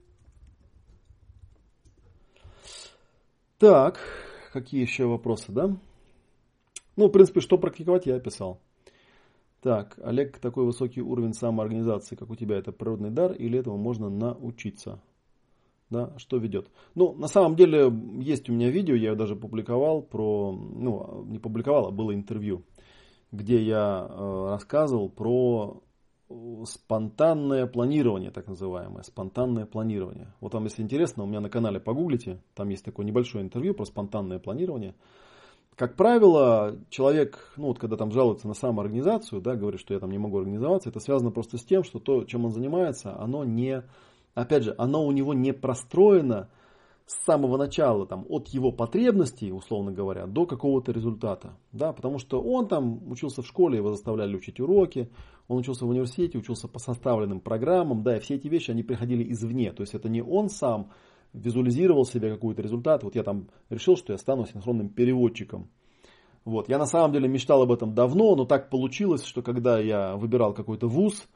Так, какие еще вопросы, да? Ну, в принципе, что практиковать, я описал. Так, Олег, такой высокий уровень самоорганизации, как у тебя, это природный дар или этому можно научиться? Да, что ведет? Ну, на самом деле, есть у меня видео, я даже публиковал про, ну, не публиковал, а было интервью, где я э, рассказывал про спонтанное планирование, так называемое, спонтанное планирование. Вот там, если интересно, у меня на канале погуглите, там есть такое небольшое интервью про спонтанное планирование. Как правило, человек, ну вот когда там жалуется на самоорганизацию, да, говорит, что я там не могу организоваться, это связано просто с тем, что то, чем он занимается, оно не, опять же, оно у него не простроено с самого начала, там, от его потребностей, условно говоря, до какого-то результата. Да, потому что он там учился в школе, его заставляли учить уроки, он учился в университете, учился по составленным программам, да, и все эти вещи, они приходили извне. То есть это не он сам визуализировал себе какой-то результат. Вот я там решил, что я стану синхронным переводчиком. Вот. Я на самом деле мечтал об этом давно, но так получилось, что когда я выбирал какой-то вуз,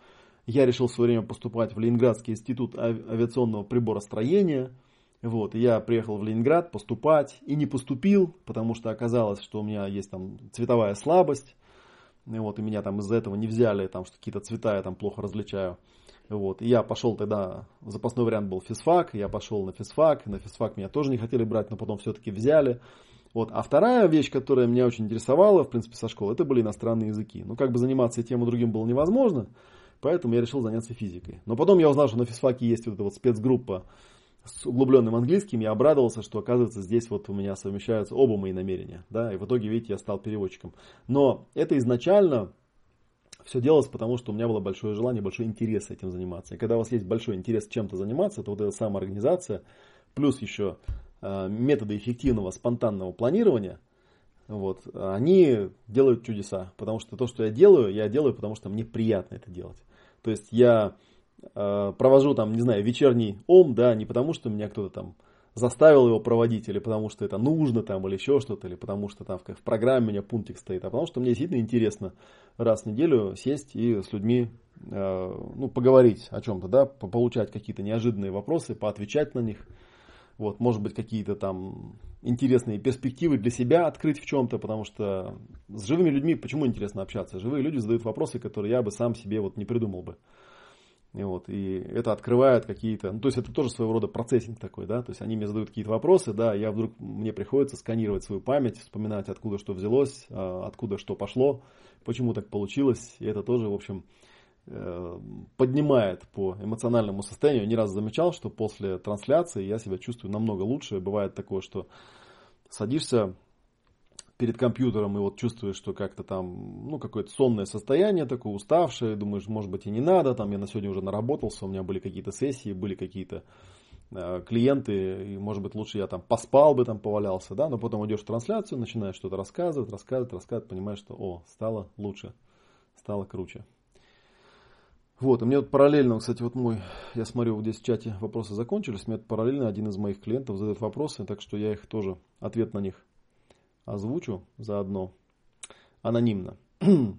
Я решил в свое время поступать в Ленинградский институт авиационного приборостроения. Вот, и я приехал в Ленинград поступать и не поступил, потому что оказалось, что у меня есть там цветовая слабость. И вот, и меня там из-за этого не взяли, там, что какие-то цвета я там плохо различаю. Вот, и я пошел тогда, запасной вариант был физфак, я пошел на физфак, на физфак меня тоже не хотели брать, но потом все-таки взяли. Вот. А вторая вещь, которая меня очень интересовала, в принципе, со школы, это были иностранные языки. Ну, как бы заниматься и тем и другим было невозможно, поэтому я решил заняться физикой. Но потом я узнал, что на физфаке есть вот эта вот спецгруппа с углубленным английским, я обрадовался, что, оказывается, здесь вот у меня совмещаются оба мои намерения. Да, и в итоге, видите, я стал переводчиком. Но это изначально все делалось потому, что у меня было большое желание, большой интерес этим заниматься. И когда у вас есть большой интерес чем-то заниматься, то вот эта самоорганизация, плюс еще э, методы эффективного спонтанного планирования, вот, они делают чудеса. Потому что то, что я делаю, я делаю, потому что мне приятно это делать. То есть я э, провожу там, не знаю, вечерний ом, да, не потому что меня кто-то там заставил его проводить, или потому что это нужно, там, или еще что-то, или потому что там в, в программе у меня пунктик стоит, а потому что мне действительно интересно раз в неделю сесть и с людьми э, ну, поговорить о чем-то, да, получать какие-то неожиданные вопросы, поотвечать на них. Вот, может быть, какие-то там интересные перспективы для себя открыть в чем-то, потому что с живыми людьми почему интересно общаться? Живые люди задают вопросы, которые я бы сам себе вот не придумал бы. И, вот, и это открывает какие-то, ну, то есть это тоже своего рода процессинг такой, да, то есть они мне задают какие-то вопросы, да, я вдруг, мне приходится сканировать свою память, вспоминать, откуда что взялось, откуда что пошло, почему так получилось, и это тоже, в общем, поднимает по эмоциональному состоянию. Не раз замечал, что после трансляции я себя чувствую намного лучше. Бывает такое, что садишься перед компьютером и вот чувствуешь, что как-то там, ну, какое-то сонное состояние такое, уставшее, думаешь, может быть, и не надо, там я на сегодня уже наработался, у меня были какие-то сессии, были какие-то э, клиенты, и, может быть, лучше я там поспал бы, там повалялся, да, но потом идешь в трансляцию, начинаешь что-то рассказывать, рассказывать, рассказывать, понимаешь, что, о, стало лучше, стало круче. Вот, и мне вот параллельно, кстати, вот мой, я смотрю, вот здесь в чате вопросы закончились, мне параллельно один из моих клиентов задает вопросы, так что я их тоже, ответ на них озвучу заодно, анонимно. Он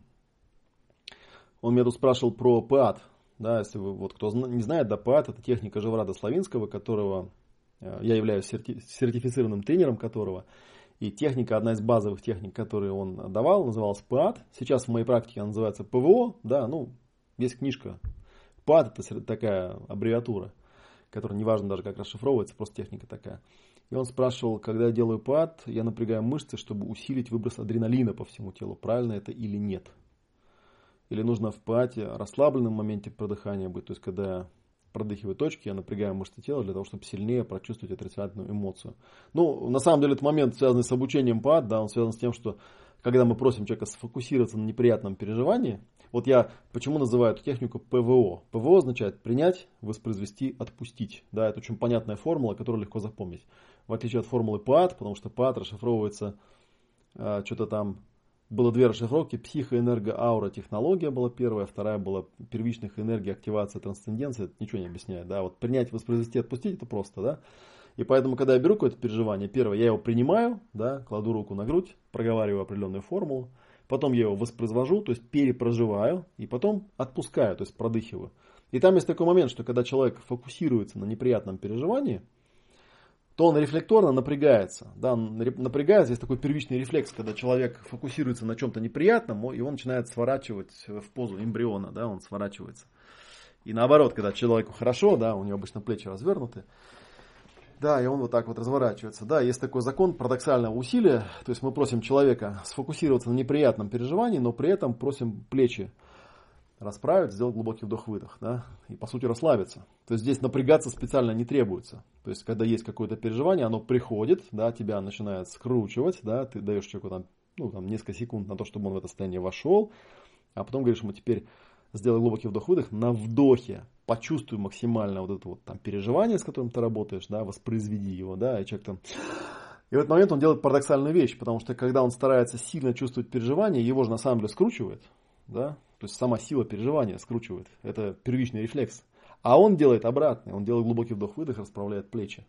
меня тут спрашивал про ПАД, да, если вы, вот кто не знает, да, ПАД это техника Живрада Славинского, которого я являюсь серти- сертифицированным тренером которого, и техника, одна из базовых техник, которые он давал, называлась ПАД, сейчас в моей практике она называется ПВО, да, ну, есть книжка, ПАД это такая аббревиатура, которая неважно даже как расшифровывается, просто техника такая. И он спрашивал, когда я делаю ПАД, я напрягаю мышцы, чтобы усилить выброс адреналина по всему телу. Правильно это или нет? Или нужно в ПАДе расслабленном моменте продыхания быть, то есть когда я продыхиваю точки, я напрягаю мышцы тела для того, чтобы сильнее прочувствовать отрицательную эмоцию. Ну, на самом деле, этот момент, связанный с обучением ПАД, да, он связан с тем, что когда мы просим человека сфокусироваться на неприятном переживании, вот я почему называю эту технику ПВО. ПВО означает принять, воспроизвести, отпустить. Да, это очень понятная формула, которую легко запомнить. В отличие от формулы ПАД, потому что ПАД расшифровывается, э, что-то там, было две расшифровки, психоэнергоаура технология была первая, вторая была первичных энергий, активация, трансценденция, это ничего не объясняет. Да, вот принять, воспроизвести, отпустить, это просто, да. И поэтому, когда я беру какое-то переживание, первое, я его принимаю, да, кладу руку на грудь, проговариваю определенную формулу, потом я его воспроизвожу, то есть перепроживаю, и потом отпускаю, то есть продыхиваю. И там есть такой момент, что когда человек фокусируется на неприятном переживании, то он рефлекторно напрягается. Да, он напрягается, есть такой первичный рефлекс, когда человек фокусируется на чем-то неприятном, и он начинает сворачивать в позу эмбриона, да, он сворачивается. И наоборот, когда человеку хорошо, да, у него обычно плечи развернуты, да, и он вот так вот разворачивается. Да, есть такой закон парадоксального усилия. То есть мы просим человека сфокусироваться на неприятном переживании, но при этом просим плечи расправить, сделать глубокий вдох-выдох. Да, и по сути расслабиться. То есть здесь напрягаться специально не требуется. То есть когда есть какое-то переживание, оно приходит, да, тебя начинает скручивать, да, ты даешь человеку там, ну, там, несколько секунд на то, чтобы он в это состояние вошел, а потом говоришь ему теперь сделай глубокий вдох-выдох, на вдохе почувствуй максимально вот это вот там переживание, с которым ты работаешь, да, воспроизведи его, да, и человек там... И в этот момент он делает парадоксальную вещь, потому что когда он старается сильно чувствовать переживание, его же на самом деле скручивает, да, то есть сама сила переживания скручивает, это первичный рефлекс. А он делает обратное, он делает глубокий вдох-выдох, расправляет плечи.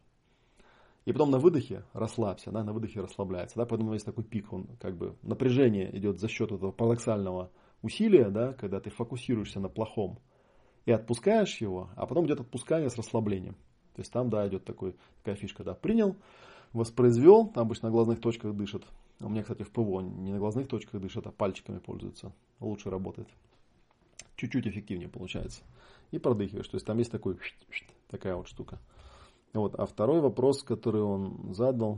И потом на выдохе расслабься, да, на выдохе расслабляется, да, поэтому есть такой пик, он как бы напряжение идет за счет этого парадоксального усилия, да, когда ты фокусируешься на плохом, и отпускаешь его, а потом идет отпускание с расслаблением. То есть там, да, идет такой, такая фишка, да, принял, воспроизвел, там обычно на глазных точках дышит. У меня, кстати, в ПВО не на глазных точках дышит, а пальчиками пользуется. Лучше работает. Чуть-чуть эффективнее получается. И продыхиваешь. То есть там есть такой, такая вот штука. Вот. А второй вопрос, который он задал.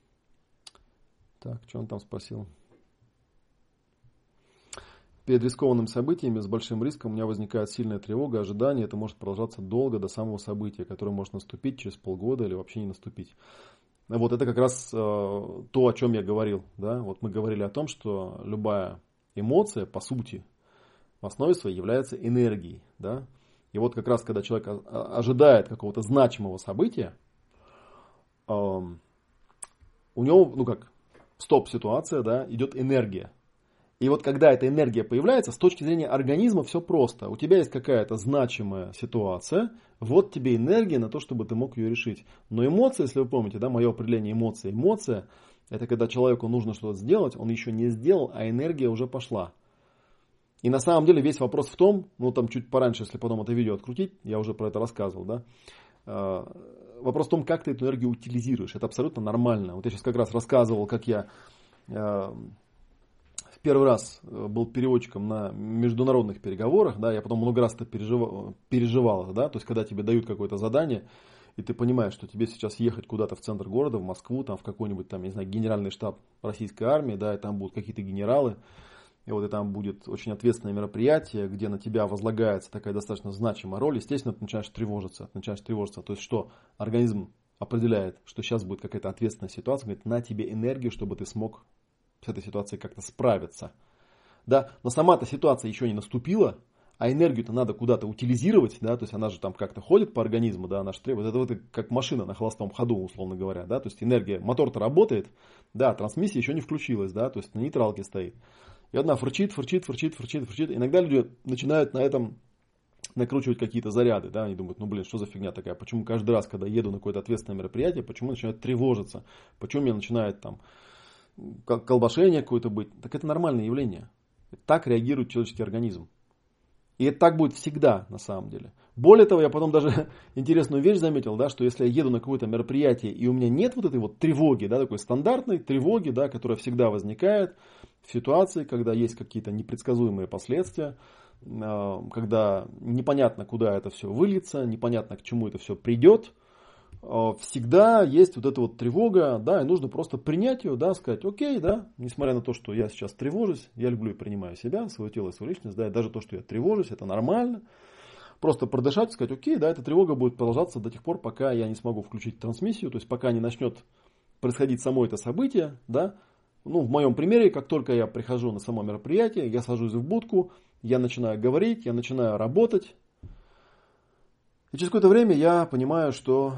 Так, что он там спросил? Перед рискованными событиями с большим риском у меня возникает сильная тревога, ожидание. Это может продолжаться долго до самого события, которое может наступить через полгода или вообще не наступить. Вот это как раз э, то, о чем я говорил. Да? Вот мы говорили о том, что любая эмоция, по сути, в основе своей является энергией. Да? И вот как раз, когда человек ожидает какого-то значимого события, э, у него, ну как, стоп-ситуация, да, идет энергия. И вот когда эта энергия появляется, с точки зрения организма все просто. У тебя есть какая-то значимая ситуация, вот тебе энергия на то, чтобы ты мог ее решить. Но эмоции, если вы помните, да, мое определение эмоции. Эмоция – это когда человеку нужно что-то сделать, он еще не сделал, а энергия уже пошла. И на самом деле весь вопрос в том, ну там чуть пораньше, если потом это видео открутить, я уже про это рассказывал, да. Вопрос в том, как ты эту энергию утилизируешь. Это абсолютно нормально. Вот я сейчас как раз рассказывал, как я первый раз был переводчиком на международных переговорах, да, я потом много раз это переживал, переживал, да, то есть когда тебе дают какое-то задание, и ты понимаешь, что тебе сейчас ехать куда-то в центр города, в Москву, там в какой-нибудь там, не знаю, генеральный штаб российской армии, да, и там будут какие-то генералы, и вот и там будет очень ответственное мероприятие, где на тебя возлагается такая достаточно значимая роль, естественно, ты начинаешь тревожиться, начинаешь тревожиться, то есть что организм определяет, что сейчас будет какая-то ответственная ситуация, говорит, на тебе энергию, чтобы ты смог с этой ситуацией как-то справиться. Да, но сама-то ситуация еще не наступила, а энергию-то надо куда-то утилизировать, да, то есть она же там как-то ходит по организму, да, она же требует, это вот как машина на холостом ходу, условно говоря, да, то есть энергия, мотор-то работает, да, трансмиссия еще не включилась, да, то есть на нейтралке стоит. И одна фырчит, фырчит, фырчит, фырчит, фырчит. Иногда люди начинают на этом накручивать какие-то заряды, да, они думают, ну блин, что за фигня такая, почему каждый раз, когда еду на какое-то ответственное мероприятие, почему начинают тревожиться, почему меня начинает там колбашение какое-то быть. Так это нормальное явление. Так реагирует человеческий организм. И это так будет всегда, на самом деле. Более того, я потом даже интересную вещь заметил, да, что если я еду на какое-то мероприятие, и у меня нет вот этой вот тревоги, да, такой стандартной тревоги, да, которая всегда возникает в ситуации, когда есть какие-то непредсказуемые последствия, когда непонятно, куда это все выльется, непонятно, к чему это все придет, всегда есть вот эта вот тревога, да, и нужно просто принять ее, да, сказать, окей, да, несмотря на то, что я сейчас тревожусь, я люблю и принимаю себя, свое тело, свою личность, да, и даже то, что я тревожусь, это нормально. Просто продышать, сказать, окей, да, эта тревога будет продолжаться до тех пор, пока я не смогу включить трансмиссию, то есть пока не начнет происходить само это событие, да. Ну, в моем примере, как только я прихожу на само мероприятие, я сажусь в будку, я начинаю говорить, я начинаю работать. И через какое-то время я понимаю, что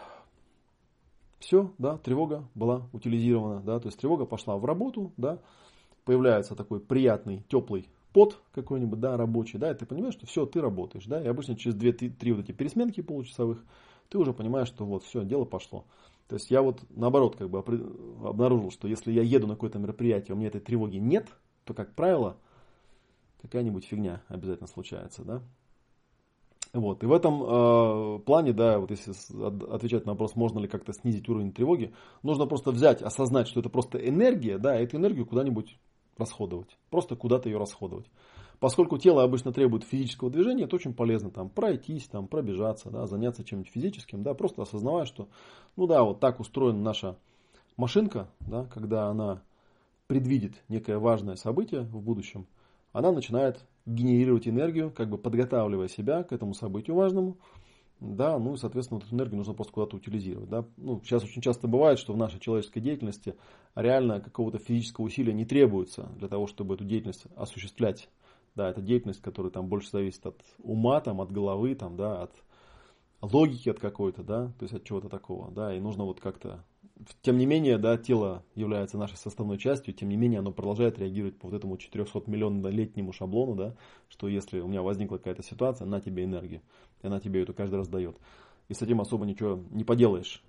все, да, тревога была утилизирована, да, то есть тревога пошла в работу, да, появляется такой приятный, теплый пот какой-нибудь, да, рабочий, да, и ты понимаешь, что все, ты работаешь, да, и обычно через две-три вот эти пересменки получасовых ты уже понимаешь, что вот, все, дело пошло. То есть я вот наоборот как бы обнаружил, что если я еду на какое-то мероприятие, у меня этой тревоги нет, то, как правило, какая-нибудь фигня обязательно случается, да. Вот. И в этом э, плане, да, вот если отвечать на вопрос, можно ли как-то снизить уровень тревоги, нужно просто взять, осознать, что это просто энергия, да, и эту энергию куда-нибудь расходовать. Просто куда-то ее расходовать. Поскольку тело обычно требует физического движения, это очень полезно там пройтись, там, пробежаться, да, заняться чем-нибудь физическим, да, просто осознавая, что, ну да, вот так устроена наша машинка, да, когда она предвидит некое важное событие в будущем, она начинает генерировать энергию, как бы подготавливая себя к этому событию важному. Да, ну и, соответственно, вот эту энергию нужно просто куда-то утилизировать. Да. Ну, сейчас очень часто бывает, что в нашей человеческой деятельности реально какого-то физического усилия не требуется для того, чтобы эту деятельность осуществлять. Да, это деятельность, которая там больше зависит от ума, там, от головы, там, да, от логики от какой-то, да, то есть от чего-то такого. Да, и нужно вот как-то... Тем не менее, да, тело является нашей составной частью, тем не менее оно продолжает реагировать по вот этому четырехсотмиллионнолетнему шаблону, да, что если у меня возникла какая-то ситуация, на тебе энергию, и она тебе эту каждый раз дает. И с этим особо ничего не поделаешь.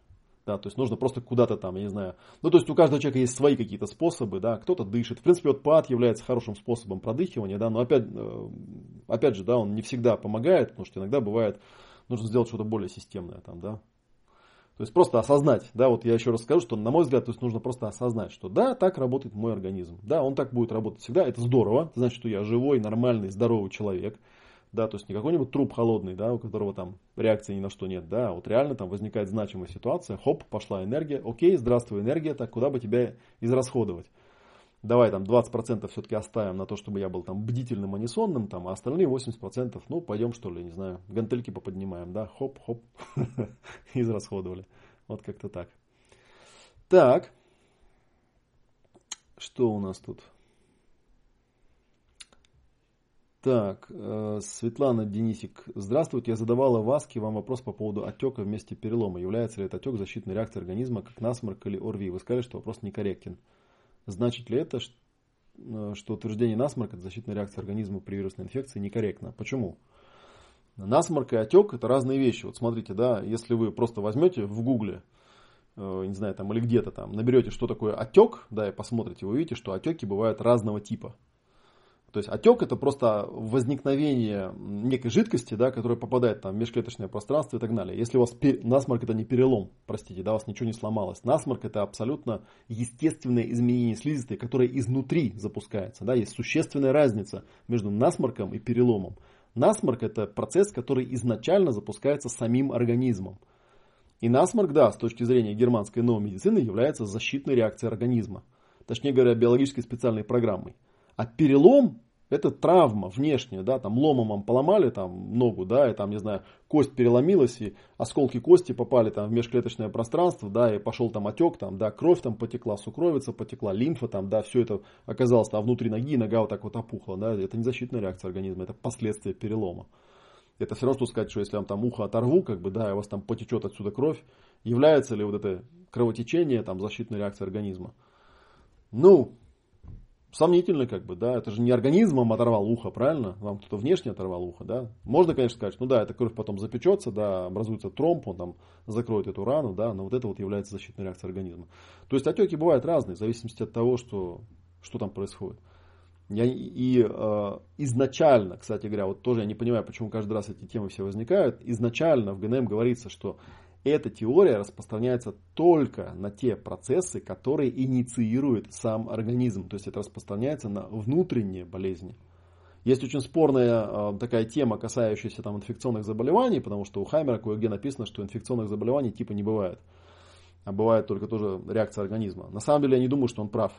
Да, то есть нужно просто куда-то там, я не знаю. Ну, то есть у каждого человека есть свои какие-то способы, да, кто-то дышит. В принципе, вот пад является хорошим способом продыхивания, да, но опять, опять же, да, он не всегда помогает, потому что иногда бывает, нужно сделать что-то более системное там, да. То есть просто осознать, да, вот я еще раз скажу, что на мой взгляд, то есть нужно просто осознать, что да, так работает мой организм, да, он так будет работать всегда, это здорово, это значит, что я живой, нормальный, здоровый человек. Да, то есть не какой-нибудь труп холодный, да, у которого там реакции ни на что нет, да, а вот реально там возникает значимая ситуация, хоп, пошла энергия, окей, здравствуй, энергия, так куда бы тебя израсходовать? Давай там двадцать процентов все-таки оставим на то, чтобы я был там бдительным, а не сонным, там, а остальные восемьдесят процентов, ну, пойдем что ли, не знаю, гантельки поподнимаем, да, хоп, хоп, израсходовали. Вот как-то так. Так, что у нас тут? Так, э, Светлана Денисик. Здравствуйте, я задавала Васке вам вопрос по поводу отека вместе перелома. Является ли этот отек защитной реакцией организма, как насморк или ОРВИ? Вы сказали, что вопрос некорректен. Значит ли это, что утверждение насморка – это защитная реакция организма при вирусной инфекции некорректно? Почему? Насморк и отек – это разные вещи. Вот смотрите, да, если вы просто возьмете в гугле, э, не знаю, там или где-то там, наберете, что такое отек, да, и посмотрите, вы увидите, что отеки бывают разного типа. То есть отек это просто возникновение некой жидкости, да, которая попадает там, в межклеточное пространство и так далее. Если у вас пер... насморк это не перелом, простите, да, у вас ничего не сломалось. Насморк это абсолютно естественное изменение слизистой, которое изнутри запускается. Да. Есть существенная разница между насморком и переломом. Насморк это процесс, который изначально запускается самим организмом. И насморк, да, с точки зрения германской новой медицины, является защитной реакцией организма. Точнее говоря, биологической специальной программой. А перелом это травма внешняя, да, там ломом вам поломали там ногу, да, и там, не знаю, кость переломилась, и осколки кости попали там в межклеточное пространство, да, и пошел там отек, там, да, кровь там потекла, сукровица потекла, лимфа там, да, все это оказалось там внутри ноги, и нога вот так вот опухла, да, это не защитная реакция организма, это последствия перелома. Это все равно, что сказать, что если я вам там ухо оторву, как бы, да, и у вас там потечет отсюда кровь, является ли вот это кровотечение там защитной реакцией организма? Ну, сомнительно, как бы, да, это же не организмом оторвал ухо, правильно? Вам кто-то внешне оторвал ухо, да? Можно, конечно, сказать, ну да, эта кровь потом запечется, да, образуется тромб, он там закроет эту рану, да, но вот это вот является защитной реакцией организма. То есть отеки бывают разные, в зависимости от того, что, что там происходит. Я, и э, изначально, кстати говоря, вот тоже я не понимаю, почему каждый раз эти темы все возникают, изначально в ГНМ говорится, что эта теория распространяется только на те процессы, которые инициирует сам организм. То есть это распространяется на внутренние болезни. Есть очень спорная э, такая тема, касающаяся там, инфекционных заболеваний, потому что у Хаймера кое-где написано, что инфекционных заболеваний типа не бывает. А бывает только тоже реакция организма. На самом деле я не думаю, что он прав.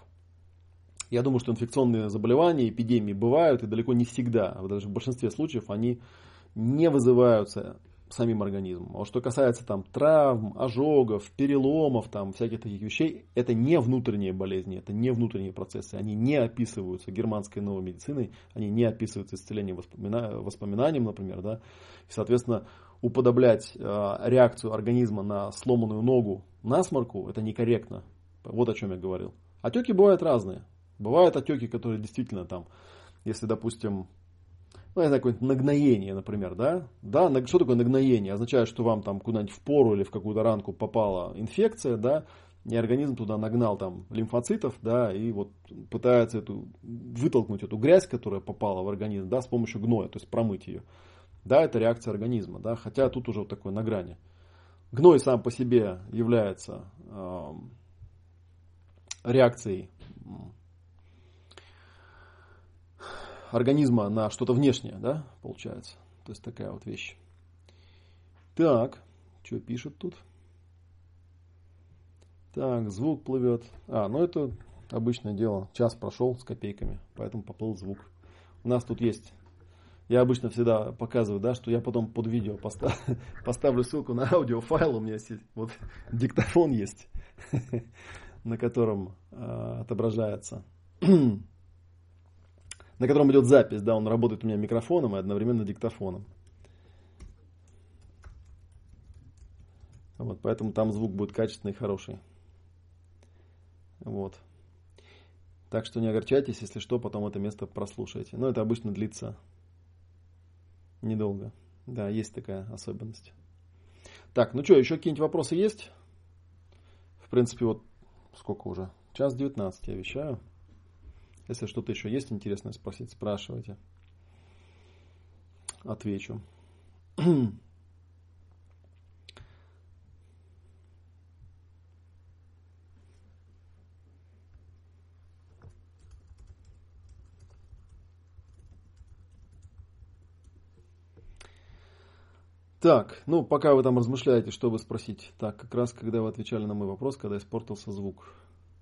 Я думаю, что инфекционные заболевания, эпидемии бывают и далеко не всегда. Даже в большинстве случаев они не вызываются самим организмом. А что касается там травм, ожогов, переломов, там всяких таких вещей, это не внутренние болезни, это не внутренние процессы, они не описываются германской новой медициной, они не описываются исцелением воспомина... воспоминанием, например, да. И, соответственно, уподоблять э, реакцию организма на сломанную ногу насморку, это некорректно. Вот о чем я говорил. Отеки бывают разные. Бывают отеки, которые действительно там, если, допустим, ну, я знаю, какое-нибудь нагноение, например, да? Да, что такое нагноение? Означает, что вам там куда-нибудь в пору или в какую-то ранку попала инфекция, да, и организм туда нагнал там лимфоцитов, да, и вот пытается эту, вытолкнуть эту грязь, которая попала в организм, да, с помощью гноя, то есть промыть ее. Да, это реакция организма, да, хотя тут уже вот такое на грани. Гной сам по себе является э, реакцией организма на что-то внешнее, да, получается. То есть такая вот вещь. Так, что пишет тут? Так, звук плывет. А, ну это обычное дело. Час прошел с копейками, поэтому поплыл звук. У нас тут есть, я обычно всегда показываю, да, что я потом под видео постав, поставлю ссылку на аудиофайл. У меня есть вот диктофон есть, на котором э, отображается, на котором идет запись, да, он работает у меня микрофоном и одновременно диктофоном. Вот, поэтому там звук будет качественный и хороший. Вот. Так что не огорчайтесь, если что, потом это место прослушайте. Но это обычно длится недолго. Да, есть такая особенность. Так, ну что, еще какие-нибудь вопросы есть? в принципе, вот сколько уже? Час девятнадцать я вещаю. Если что-то еще есть интересное спросить, спрашивайте. Отвечу. Так, ну, пока вы там размышляете, что вы спросить. Так, как раз, когда вы отвечали на мой вопрос, когда испортился звук.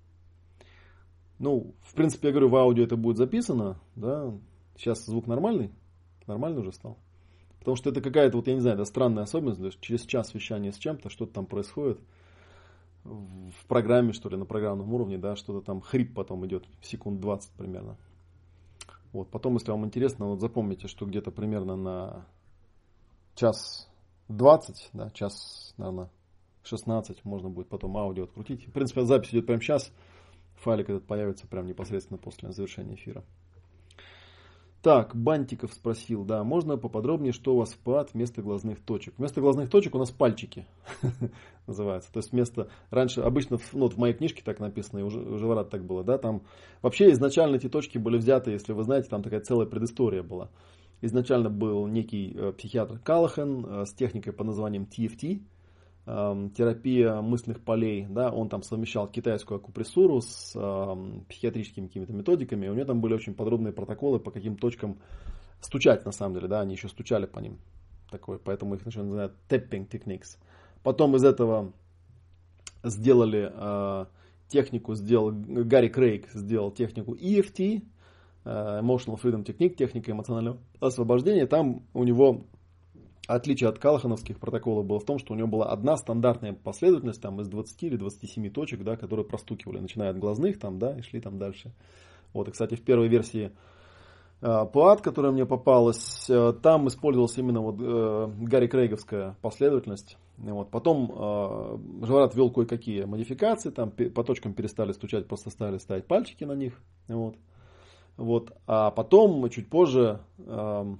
Ну, в принципе, я говорю, в аудио это будет записано, да. Сейчас звук нормальный? Нормальный уже стал? Потому что это какая-то, вот я не знаю, это странная особенность, даже через час вещания с чем-то, что-то там происходит в программе, что ли, на программном уровне, да, что-то там хрип потом идет, секунд двадцать примерно. Вот, потом, если вам интересно, вот запомните, что где-то примерно на час двадцать, да, час, наверное, шестнадцать можно будет потом аудио открутить. В принципе, запись идет прямо сейчас. Файлик этот появится прямо непосредственно после завершения эфира. Так, Бантиков спросил, да, можно поподробнее, что у вас в ПАД вместо глазных точек? Вместо глазных точек у нас пальчики называется. То есть вместо, раньше обычно, ну, вот в моей книжке так написано, и у Живорат так было, да, там вообще изначально эти точки были взяты, если вы знаете, там такая целая предыстория была. Изначально был некий э, психиатр Каллахан э, с техникой под названием ти эф ти, э, терапия мысленных полей. Да, он там совмещал китайскую акупрессуру с э, психиатрическими какими-то методиками. И у него там были очень подробные протоколы, по каким точкам стучать на самом деле. Да, они еще стучали по ним. Такой, поэтому их начали называть tapping techniques. Потом из этого сделали э, технику, сделал Гарри Крейг сделал технику и эф ти. Emotional Freedom Technique, техника эмоционального освобождения. Там у него отличие от каллахановских протоколов было в том, что у него была одна стандартная последовательность там, из двадцати или двадцати семи точек, да, которые простукивали, начиная от глазных там, да, и шли там дальше. Вот, и, кстати, в первой версии э, ПАД, которая мне попалась, э, там использовалась именно вот, э, Гарри Крейговская последовательность. Вот. Потом э, Живорат ввел кое-какие модификации, там по точкам перестали стучать, просто стали ставить пальчики на них. Вот. Вот. А потом, мы чуть позже, эм,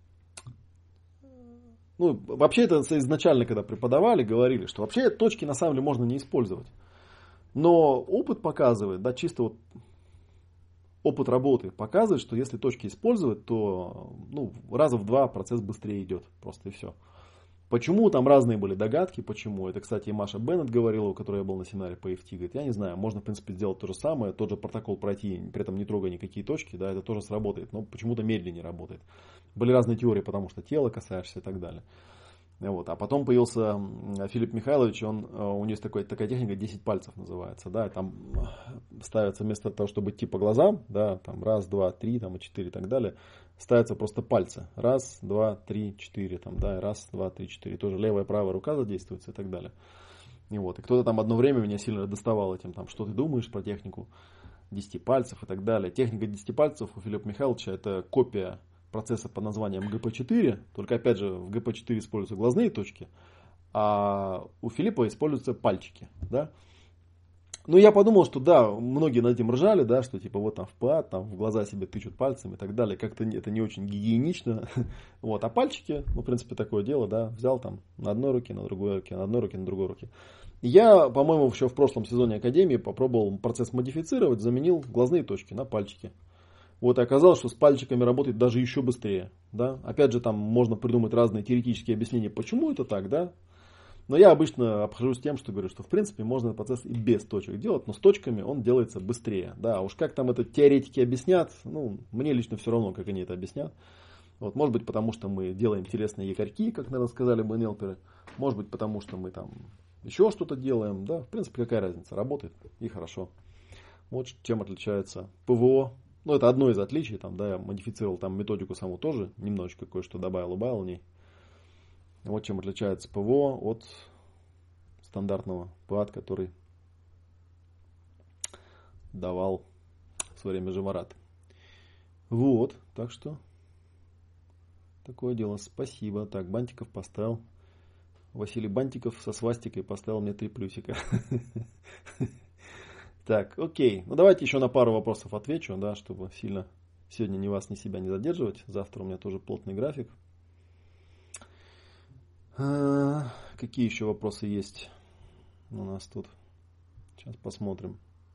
ну, вообще это изначально, когда преподавали, говорили, что вообще точки на самом деле можно не использовать. Но опыт показывает, да, чисто вот опыт работы показывает, что если точки использовать, то ну, раза в два процесс быстрее идет. Просто и все. Почему? Там разные были догадки, почему. Это, кстати, и Маша Беннет говорила, у которой я был на семинаре по и эф ти. Говорит, я не знаю, можно, в принципе, сделать то же самое, тот же протокол пройти, при этом не трогая никакие точки, да, это тоже сработает, но почему-то медленнее работает. Были разные теории, потому что тело касаешься и так далее. Вот. А потом появился Филипп Михайлович, он, у него есть такой, такая техника, десять пальцев называется, да, там ставится вместо того, чтобы идти по глазам, да, там раз, два, три, там и четыре и так далее, ставятся просто пальцы. Раз, два, три, четыре, там, да, раз, два, три, четыре. Тоже левая, правая рука задействуется и так далее. И вот. И кто-то там одно время меня сильно доставал этим, там, что ты думаешь про технику десяти пальцев и так далее. Техника десяти пальцев у Филиппа Михайловича это копия процесса под названием джи пи четыре. Только опять же в джи пи четыре используются глазные точки, а у Филиппа используются пальчики, да. Ну, я подумал, что да, многие над этим ржали, да, что типа вот там в ПАД, там в глаза себе тычут пальцем и так далее. Как-то это не очень гигиенично. Вот, а пальчики, ну, в принципе, такое дело, да, взял там на одной руке, на другой руке, на одной руке, на другой руке. Я, по-моему, еще в прошлом сезоне Академии попробовал процесс модифицировать, заменил глазные точки на пальчики. Вот, и оказалось, что с пальчиками работает даже еще быстрее, да. Опять же, там можно придумать разные теоретические объяснения, почему это так, да. Но я обычно обхожусь тем, что говорю, что в принципе можно этот процесс и без точек делать, но с точками он делается быстрее. Да, а уж как там это теоретики объяснят, ну, мне лично все равно, как они это объяснят. Вот, может быть, потому что мы делаем интересные якорьки, как, наверное, сказали бы нелперы. Может быть, потому что мы там еще что-то делаем. Да, в принципе, какая разница, работает и хорошо. Вот чем отличается ПВО. Ну, это одно из отличий, там, да, я модифицировал там методику саму тоже, немножечко кое-что добавил, убавил в ней. Вот чем отличается ПВО от стандартного ПАД, который давал в свое время Живорат. Вот, так что такое дело. Спасибо. Так, Бантиков поставил. Василий Бантиков со свастикой поставил мне три плюсика. Так, окей. Ну давайте еще на пару вопросов отвечу, да, чтобы сильно сегодня ни вас, ни себя не задерживать. Завтра у меня тоже плотный график. Какие еще вопросы есть у нас тут? Сейчас посмотрим.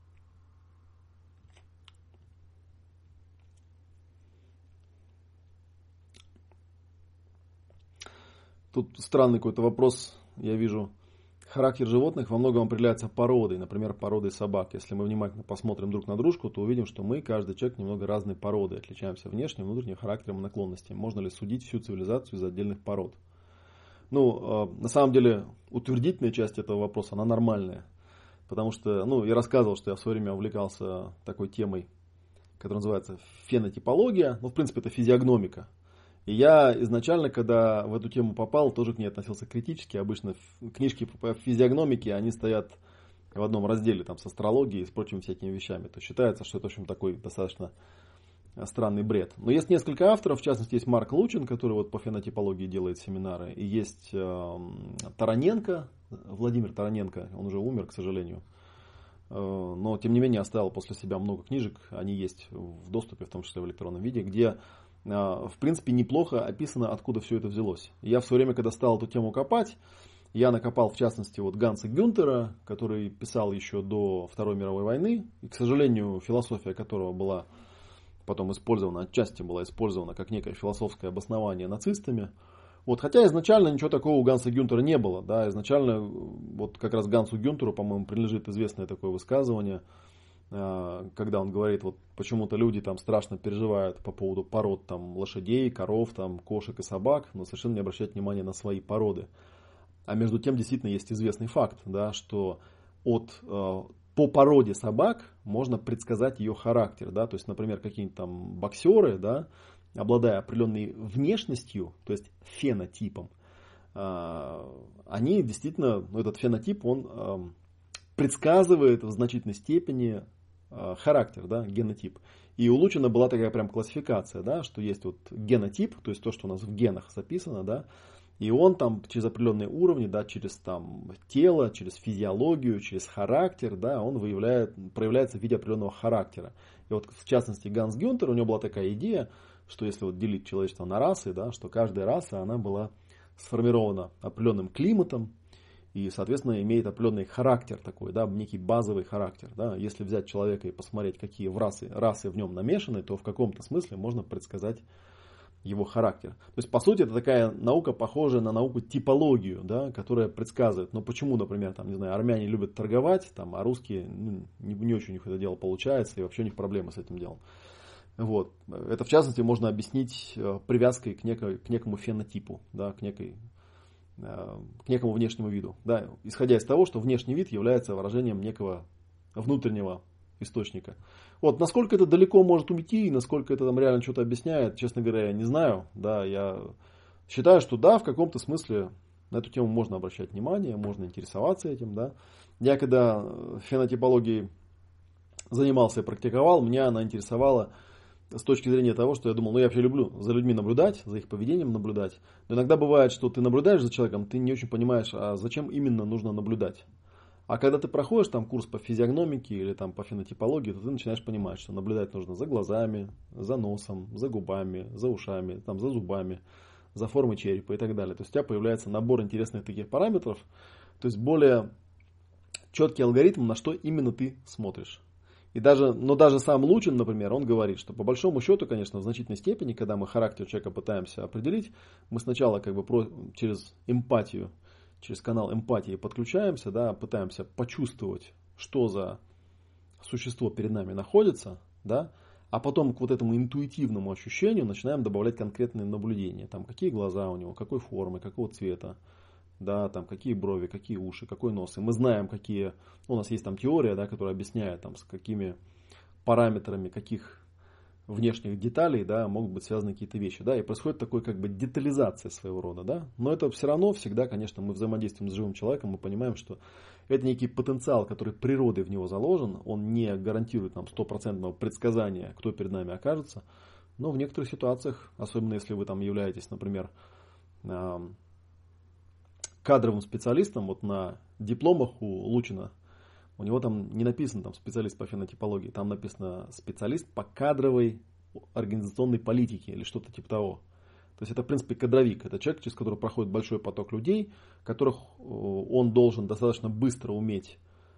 Тут странный какой-то вопрос, я вижу. Характер животных во многом определяется породой, например, породой собак. Если мы внимательно посмотрим друг на дружку, то увидим, что мы, каждый человек, немного разной породы, отличаемся внешним, внутренним характером и наклонностями. Можно ли судить всю цивилизацию из отдельных пород? Ну, на самом деле, утвердительная часть этого вопроса, она нормальная. Потому что, ну, я рассказывал, что я в свое время увлекался такой темой, которая называется фенотипология. Ну, в принципе, это физиогномика. И я изначально, когда в эту тему попал, тоже к ней относился критически. Обычно книжки по физиогномике, они стоят в одном разделе там, с астрологией и с прочими всякими вещами. То считается, что это, в общем, такой достаточно странный бред. Но есть несколько авторов, в частности, есть Марк Лучин, который вот по фенотипологии делает семинары. И есть э, Тараненко, Владимир Тараненко, он уже умер, к сожалению. Э, но, тем не менее, оставил после себя много книжек. Они есть в доступе, в том числе в электронном виде, где в принципе, неплохо описано, откуда все это взялось. Я в свое время, когда стал эту тему копать, я накопал, в частности, вот Ганса Гюнтера, который писал еще до Второй мировой войны, и, к сожалению, философия которого была потом использована, отчасти была использована как некое философское обоснование нацистами. Вот, хотя изначально ничего такого у Ганса Гюнтера не было. Да, изначально вот как раз Гансу Гюнтеру, по-моему, принадлежит известное такое высказывание, когда он говорит, вот почему-то люди там страшно переживают по поводу пород там, лошадей, коров, там, кошек и собак, но совершенно не обращают внимания на свои породы. А между тем действительно есть известный факт, да, что от, по породе собак можно предсказать ее характер. Да, то есть, например, какие-нибудь там боксеры, да, обладая определенной внешностью, то есть фенотипом, они действительно, ну, этот фенотип, он предсказывает в значительной степени характер, да, генотип. И у Лучина была такая прям классификация, да, что есть вот генотип, то есть то, что у нас в генах записано, да, и он там через определенные уровни, да, через там тело, через физиологию, через характер, да, он выявляет, проявляется в виде определенного характера. И вот в частности Ганс Гюнтер, у него была такая идея, что если вот делить человечество на расы, да, что каждая раса, она была сформирована определенным климатом, и, соответственно, имеет определенный характер такой, да, некий базовый характер. Да. Если взять человека и посмотреть, какие в расы, расы в нем намешаны, то в каком-то смысле можно предсказать его характер. То есть, по сути, это такая наука, похожая на науку типологию, да, которая предсказывает, ну, почему, например, там, не знаю, армяне любят торговать, там, а русские, ну, не, не очень у них это дело получается, и вообще у них проблемы с этим делом. Вот. Это, в частности, можно объяснить привязкой к, некой, к некому фенотипу, да, к некой к некому внешнему виду, да, исходя из того, что внешний вид является выражением некого внутреннего источника. Вот, насколько это далеко может уйти, и насколько это там реально что-то объясняет, честно говоря, я не знаю. Да, я считаю, что да, в каком-то смысле на эту тему можно обращать внимание, можно интересоваться этим, да. Я когда фенотипологией занимался и практиковал, меня она интересовала с точки зрения того, что я думал, ну я вообще люблю за людьми наблюдать, за их поведением наблюдать. Но иногда бывает, что ты наблюдаешь за человеком, ты не очень понимаешь, а зачем именно нужно наблюдать. А когда ты проходишь там курс по физиогномике или там по фенотипологии, то ты начинаешь понимать, что наблюдать нужно за глазами, за носом, за губами, за ушами, там, за зубами, за формой черепа и так далее. То есть у тебя появляется набор интересных таких параметров, то есть более четкий алгоритм, на что именно ты смотришь. И даже, но даже сам Лучин, например, он говорит, что по большому счету, конечно, в значительной степени, когда мы характер человека пытаемся определить, мы сначала как бы про, через эмпатию, через канал эмпатии подключаемся, да, пытаемся почувствовать, что за существо перед нами находится, да, а потом к вот этому интуитивному ощущению начинаем добавлять конкретные наблюдения. Там, какие глаза у него, какой формы, какого цвета. Да, там, какие брови, какие уши, какой нос. И мы знаем, какие... У нас есть там теория, да, которая объясняет, там, с какими параметрами, каких внешних деталей, да, могут быть связаны какие-то вещи. Да, и происходит такой как бы детализация своего рода. Да. Но это все равно всегда, конечно, мы взаимодействуем с живым человеком, мы понимаем, что это некий потенциал, который природой в него заложен. Он не гарантирует нам стопроцентного предсказания, кто перед нами окажется. Но в некоторых ситуациях, особенно если вы там являетесь, например, кадровым специалистом, вот на дипломах у Лучина, у него там не написано там, специалист по фенотипологии, там написано специалист по кадровой организационной политике или что-то типа того. То есть это, в принципе, кадровик. Это человек, через который проходит большой поток людей, которых он должен достаточно быстро уметь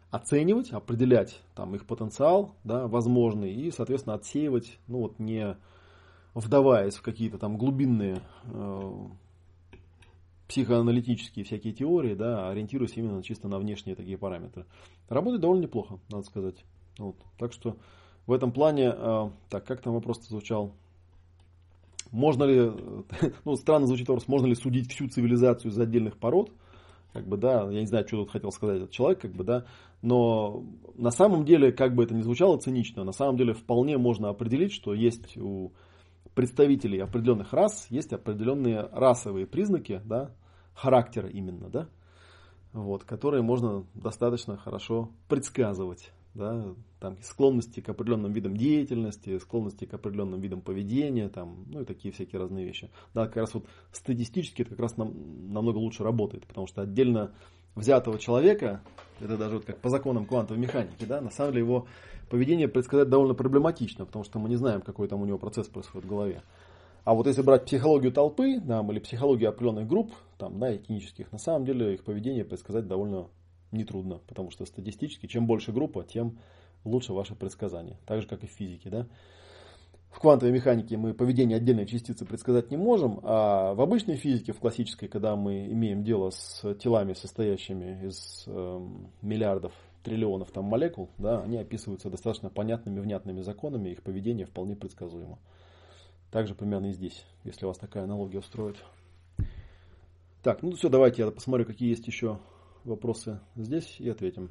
оценивать, определять там их потенциал, да, возможный, и, соответственно, отсеивать, ну вот не вдаваясь в какие-то там глубинные э, психоаналитические всякие теории, да, ориентируясь именно чисто на внешние такие параметры. Работает довольно неплохо, надо сказать. Вот. Так что в этом плане, э, так, как там вопрос-то звучал? Можно ли, ну, странно звучит вопрос, можно ли судить всю цивилизацию из отдельных пород? Как бы, да, я не знаю, что тут хотел сказать этот человек, как бы, да, но на самом деле, как бы это ни звучало цинично, на самом деле вполне можно определить, что есть у представителей определенных рас, есть определенные расовые признаки, да, характера именно, да, вот, которые можно достаточно хорошо предсказывать. Да, там склонности к определенным видам деятельности, склонности к определенным видам поведения, там, ну и такие всякие разные вещи. Да, как раз вот статистически это как раз нам, намного лучше работает, потому что отдельно взятого человека, это даже вот как по законам квантовой механики, да, на самом деле его поведение предсказать довольно проблематично, потому что мы не знаем, какой там у него процесс происходит в голове. А вот если брать психологию толпы, да, или психологию определенных групп, там, да, этнических, на самом деле их поведение предсказать довольно нетрудно, потому что статистически, чем больше группа, тем лучше ваше предсказание. Так же, как и в физике. Да? В квантовой механике мы поведение отдельной частицы предсказать не можем, а в обычной физике, в классической, когда мы имеем дело с телами, состоящими из э, миллиардов, триллионов там, молекул, да, они описываются достаточно понятными, внятными законами, их поведение вполне предсказуемо. Также примерно и здесь, если вас такая аналогия устроит. Так, ну все, давайте я посмотрю, какие есть еще вопросы здесь и ответим.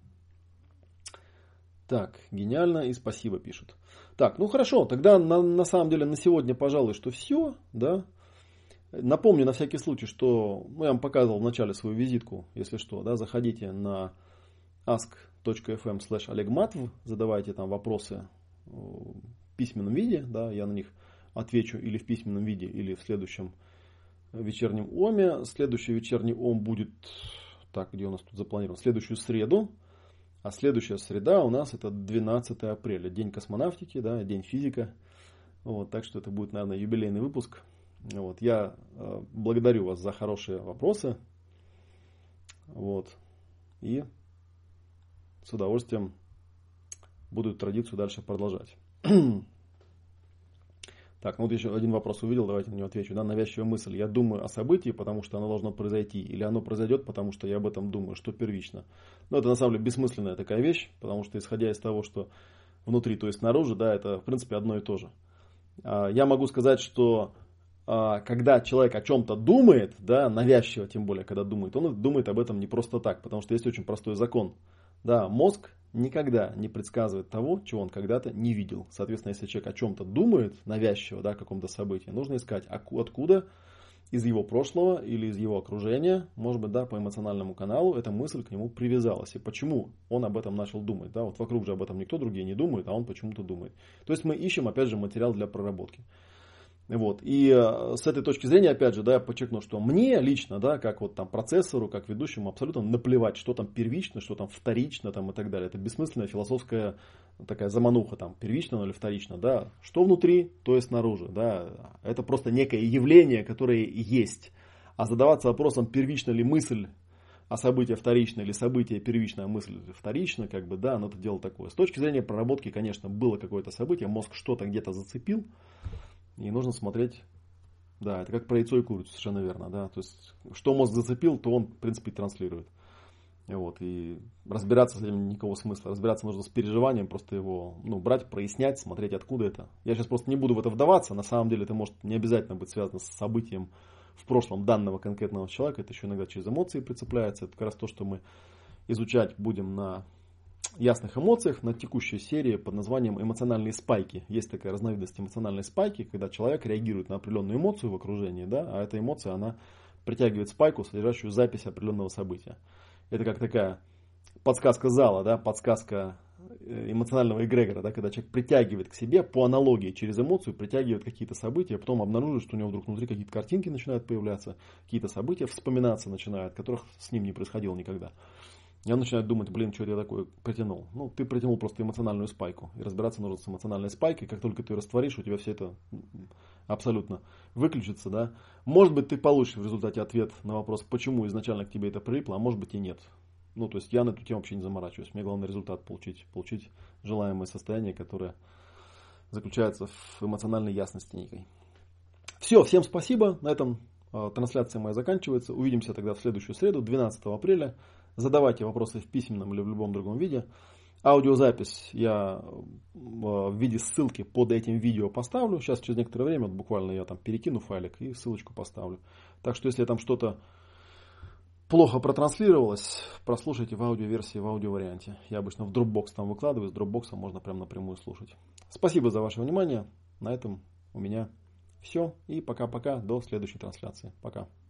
Так, гениально и спасибо пишут. Так, ну хорошо, тогда на, на самом деле на сегодня, пожалуй, что все, да. Напомню на всякий случай, что ну, я вам показывал в начале свою визитку, если что, да, заходите на ask точка эф эм слэш олег матв, задавайте там вопросы в письменном виде, да, я на них отвечу или в письменном виде, или в следующем вечернем оме. Следующий вечерний ом будет... Так, где у нас тут запланировано? Следующую среду. А следующая среда у нас это двенадцатое апреля. День космонавтики, да, день физика. Вот, так что это будет, наверное, юбилейный выпуск. Вот, я э, благодарю вас за хорошие вопросы. Вот. И с удовольствием буду эту традицию дальше продолжать. Так, ну вот еще один вопрос увидел, давайте на него отвечу. Да, навязчивая мысль. Я думаю о событии, потому что оно должно произойти. Или оно произойдет, потому что я об этом думаю, что первично. Но это на самом деле бессмысленная такая вещь, потому что исходя из того, что внутри, то есть снаружи, да, это в принципе одно и то же. Я могу сказать, что когда человек о чем-то думает, да, навязчиво тем более, когда думает, он думает об этом не просто так, потому что есть очень простой закон. Да, мозг никогда не предсказывает того, чего он когда-то не видел. Соответственно, если человек о чем-то думает навязчиво, да, о каком-то событии, нужно искать, откуда из его прошлого или из его окружения, может быть, да, по эмоциональному каналу эта мысль к нему привязалась. И почему он об этом начал думать. Да? Вот вокруг же об этом никто другие не думает, а он почему-то думает. То есть мы ищем, опять же, материал для проработки. Вот. И э, с этой точки зрения, опять же, да, я подчеркну, что мне лично, да, как вот там процессору, как ведущему, абсолютно наплевать, что там первично, что там вторично там, и так далее. Это бессмысленная философская такая замануха, там, первично или вторично. Да. Что внутри, то и снаружи. Да. Это просто некое явление, которое есть. А задаваться вопросом, первична ли мысль, а событие вторично, или событие первичная мысль вторично, как бы, да, но это дело такое. С точки зрения проработки, конечно, было какое-то событие, мозг что-то где-то зацепил. И нужно смотреть, да, это как про яйцо и курицу, совершенно верно, да, то есть, что мозг зацепил, то он, в принципе, и транслирует. Вот, и разбираться с этим никакого смысла, разбираться нужно с переживанием, просто его, ну, брать, прояснять, смотреть, откуда это. Я сейчас просто не буду в это вдаваться, на самом деле это может не обязательно быть связано с событием в прошлом данного конкретного человека, это еще иногда через эмоции прицепляется, это как раз то, что мы изучать будем на ясных эмоциях, на текущей серии под названием эмоциональные спайки. Есть такая разновидность эмоциональной спайки, когда человек реагирует на определенную эмоцию в окружении, да, а эта эмоция, она притягивает спайку, содержащую запись определенного события. Это как такая подсказка зала, да, подсказка эмоционального эгрегора, да, когда человек притягивает к себе по аналогии через эмоцию, притягивает какие-то события, а потом обнаруживает, что у него вдруг внутри какие-то картинки начинают появляться, какие-то события вспоминаться начинают, которых с ним не происходило никогда. Я начинаю думать, блин, что я такое притянул. Ну, ты притянул просто эмоциональную спайку. И разбираться нужно с эмоциональной спайкой. Как только ты ее растворишь, у тебя все это абсолютно выключится, да. Может быть, ты получишь в результате ответ на вопрос, почему изначально к тебе это прилипло, а может быть и нет. Ну, то есть я на эту тему вообще не заморачиваюсь. Мне главное результат получить, получить желаемое состояние, которое заключается в эмоциональной ясности некой. Все, всем спасибо. На этом э, трансляция моя заканчивается. Увидимся тогда в следующую среду, двенадцатого апреля. Задавайте вопросы в письменном или в любом другом виде. Аудиозапись я в виде ссылки под этим видео поставлю. Сейчас через некоторое время, вот буквально я там перекину файлик и ссылочку поставлю. Так что если там что-то плохо протранслировалось, прослушайте в аудиоверсии, в аудиоварианте. Я обычно в Dropbox там выкладываю, с Dropbox можно прям напрямую слушать. Спасибо за ваше внимание. На этом у меня все. И пока-пока, до следующей трансляции. Пока.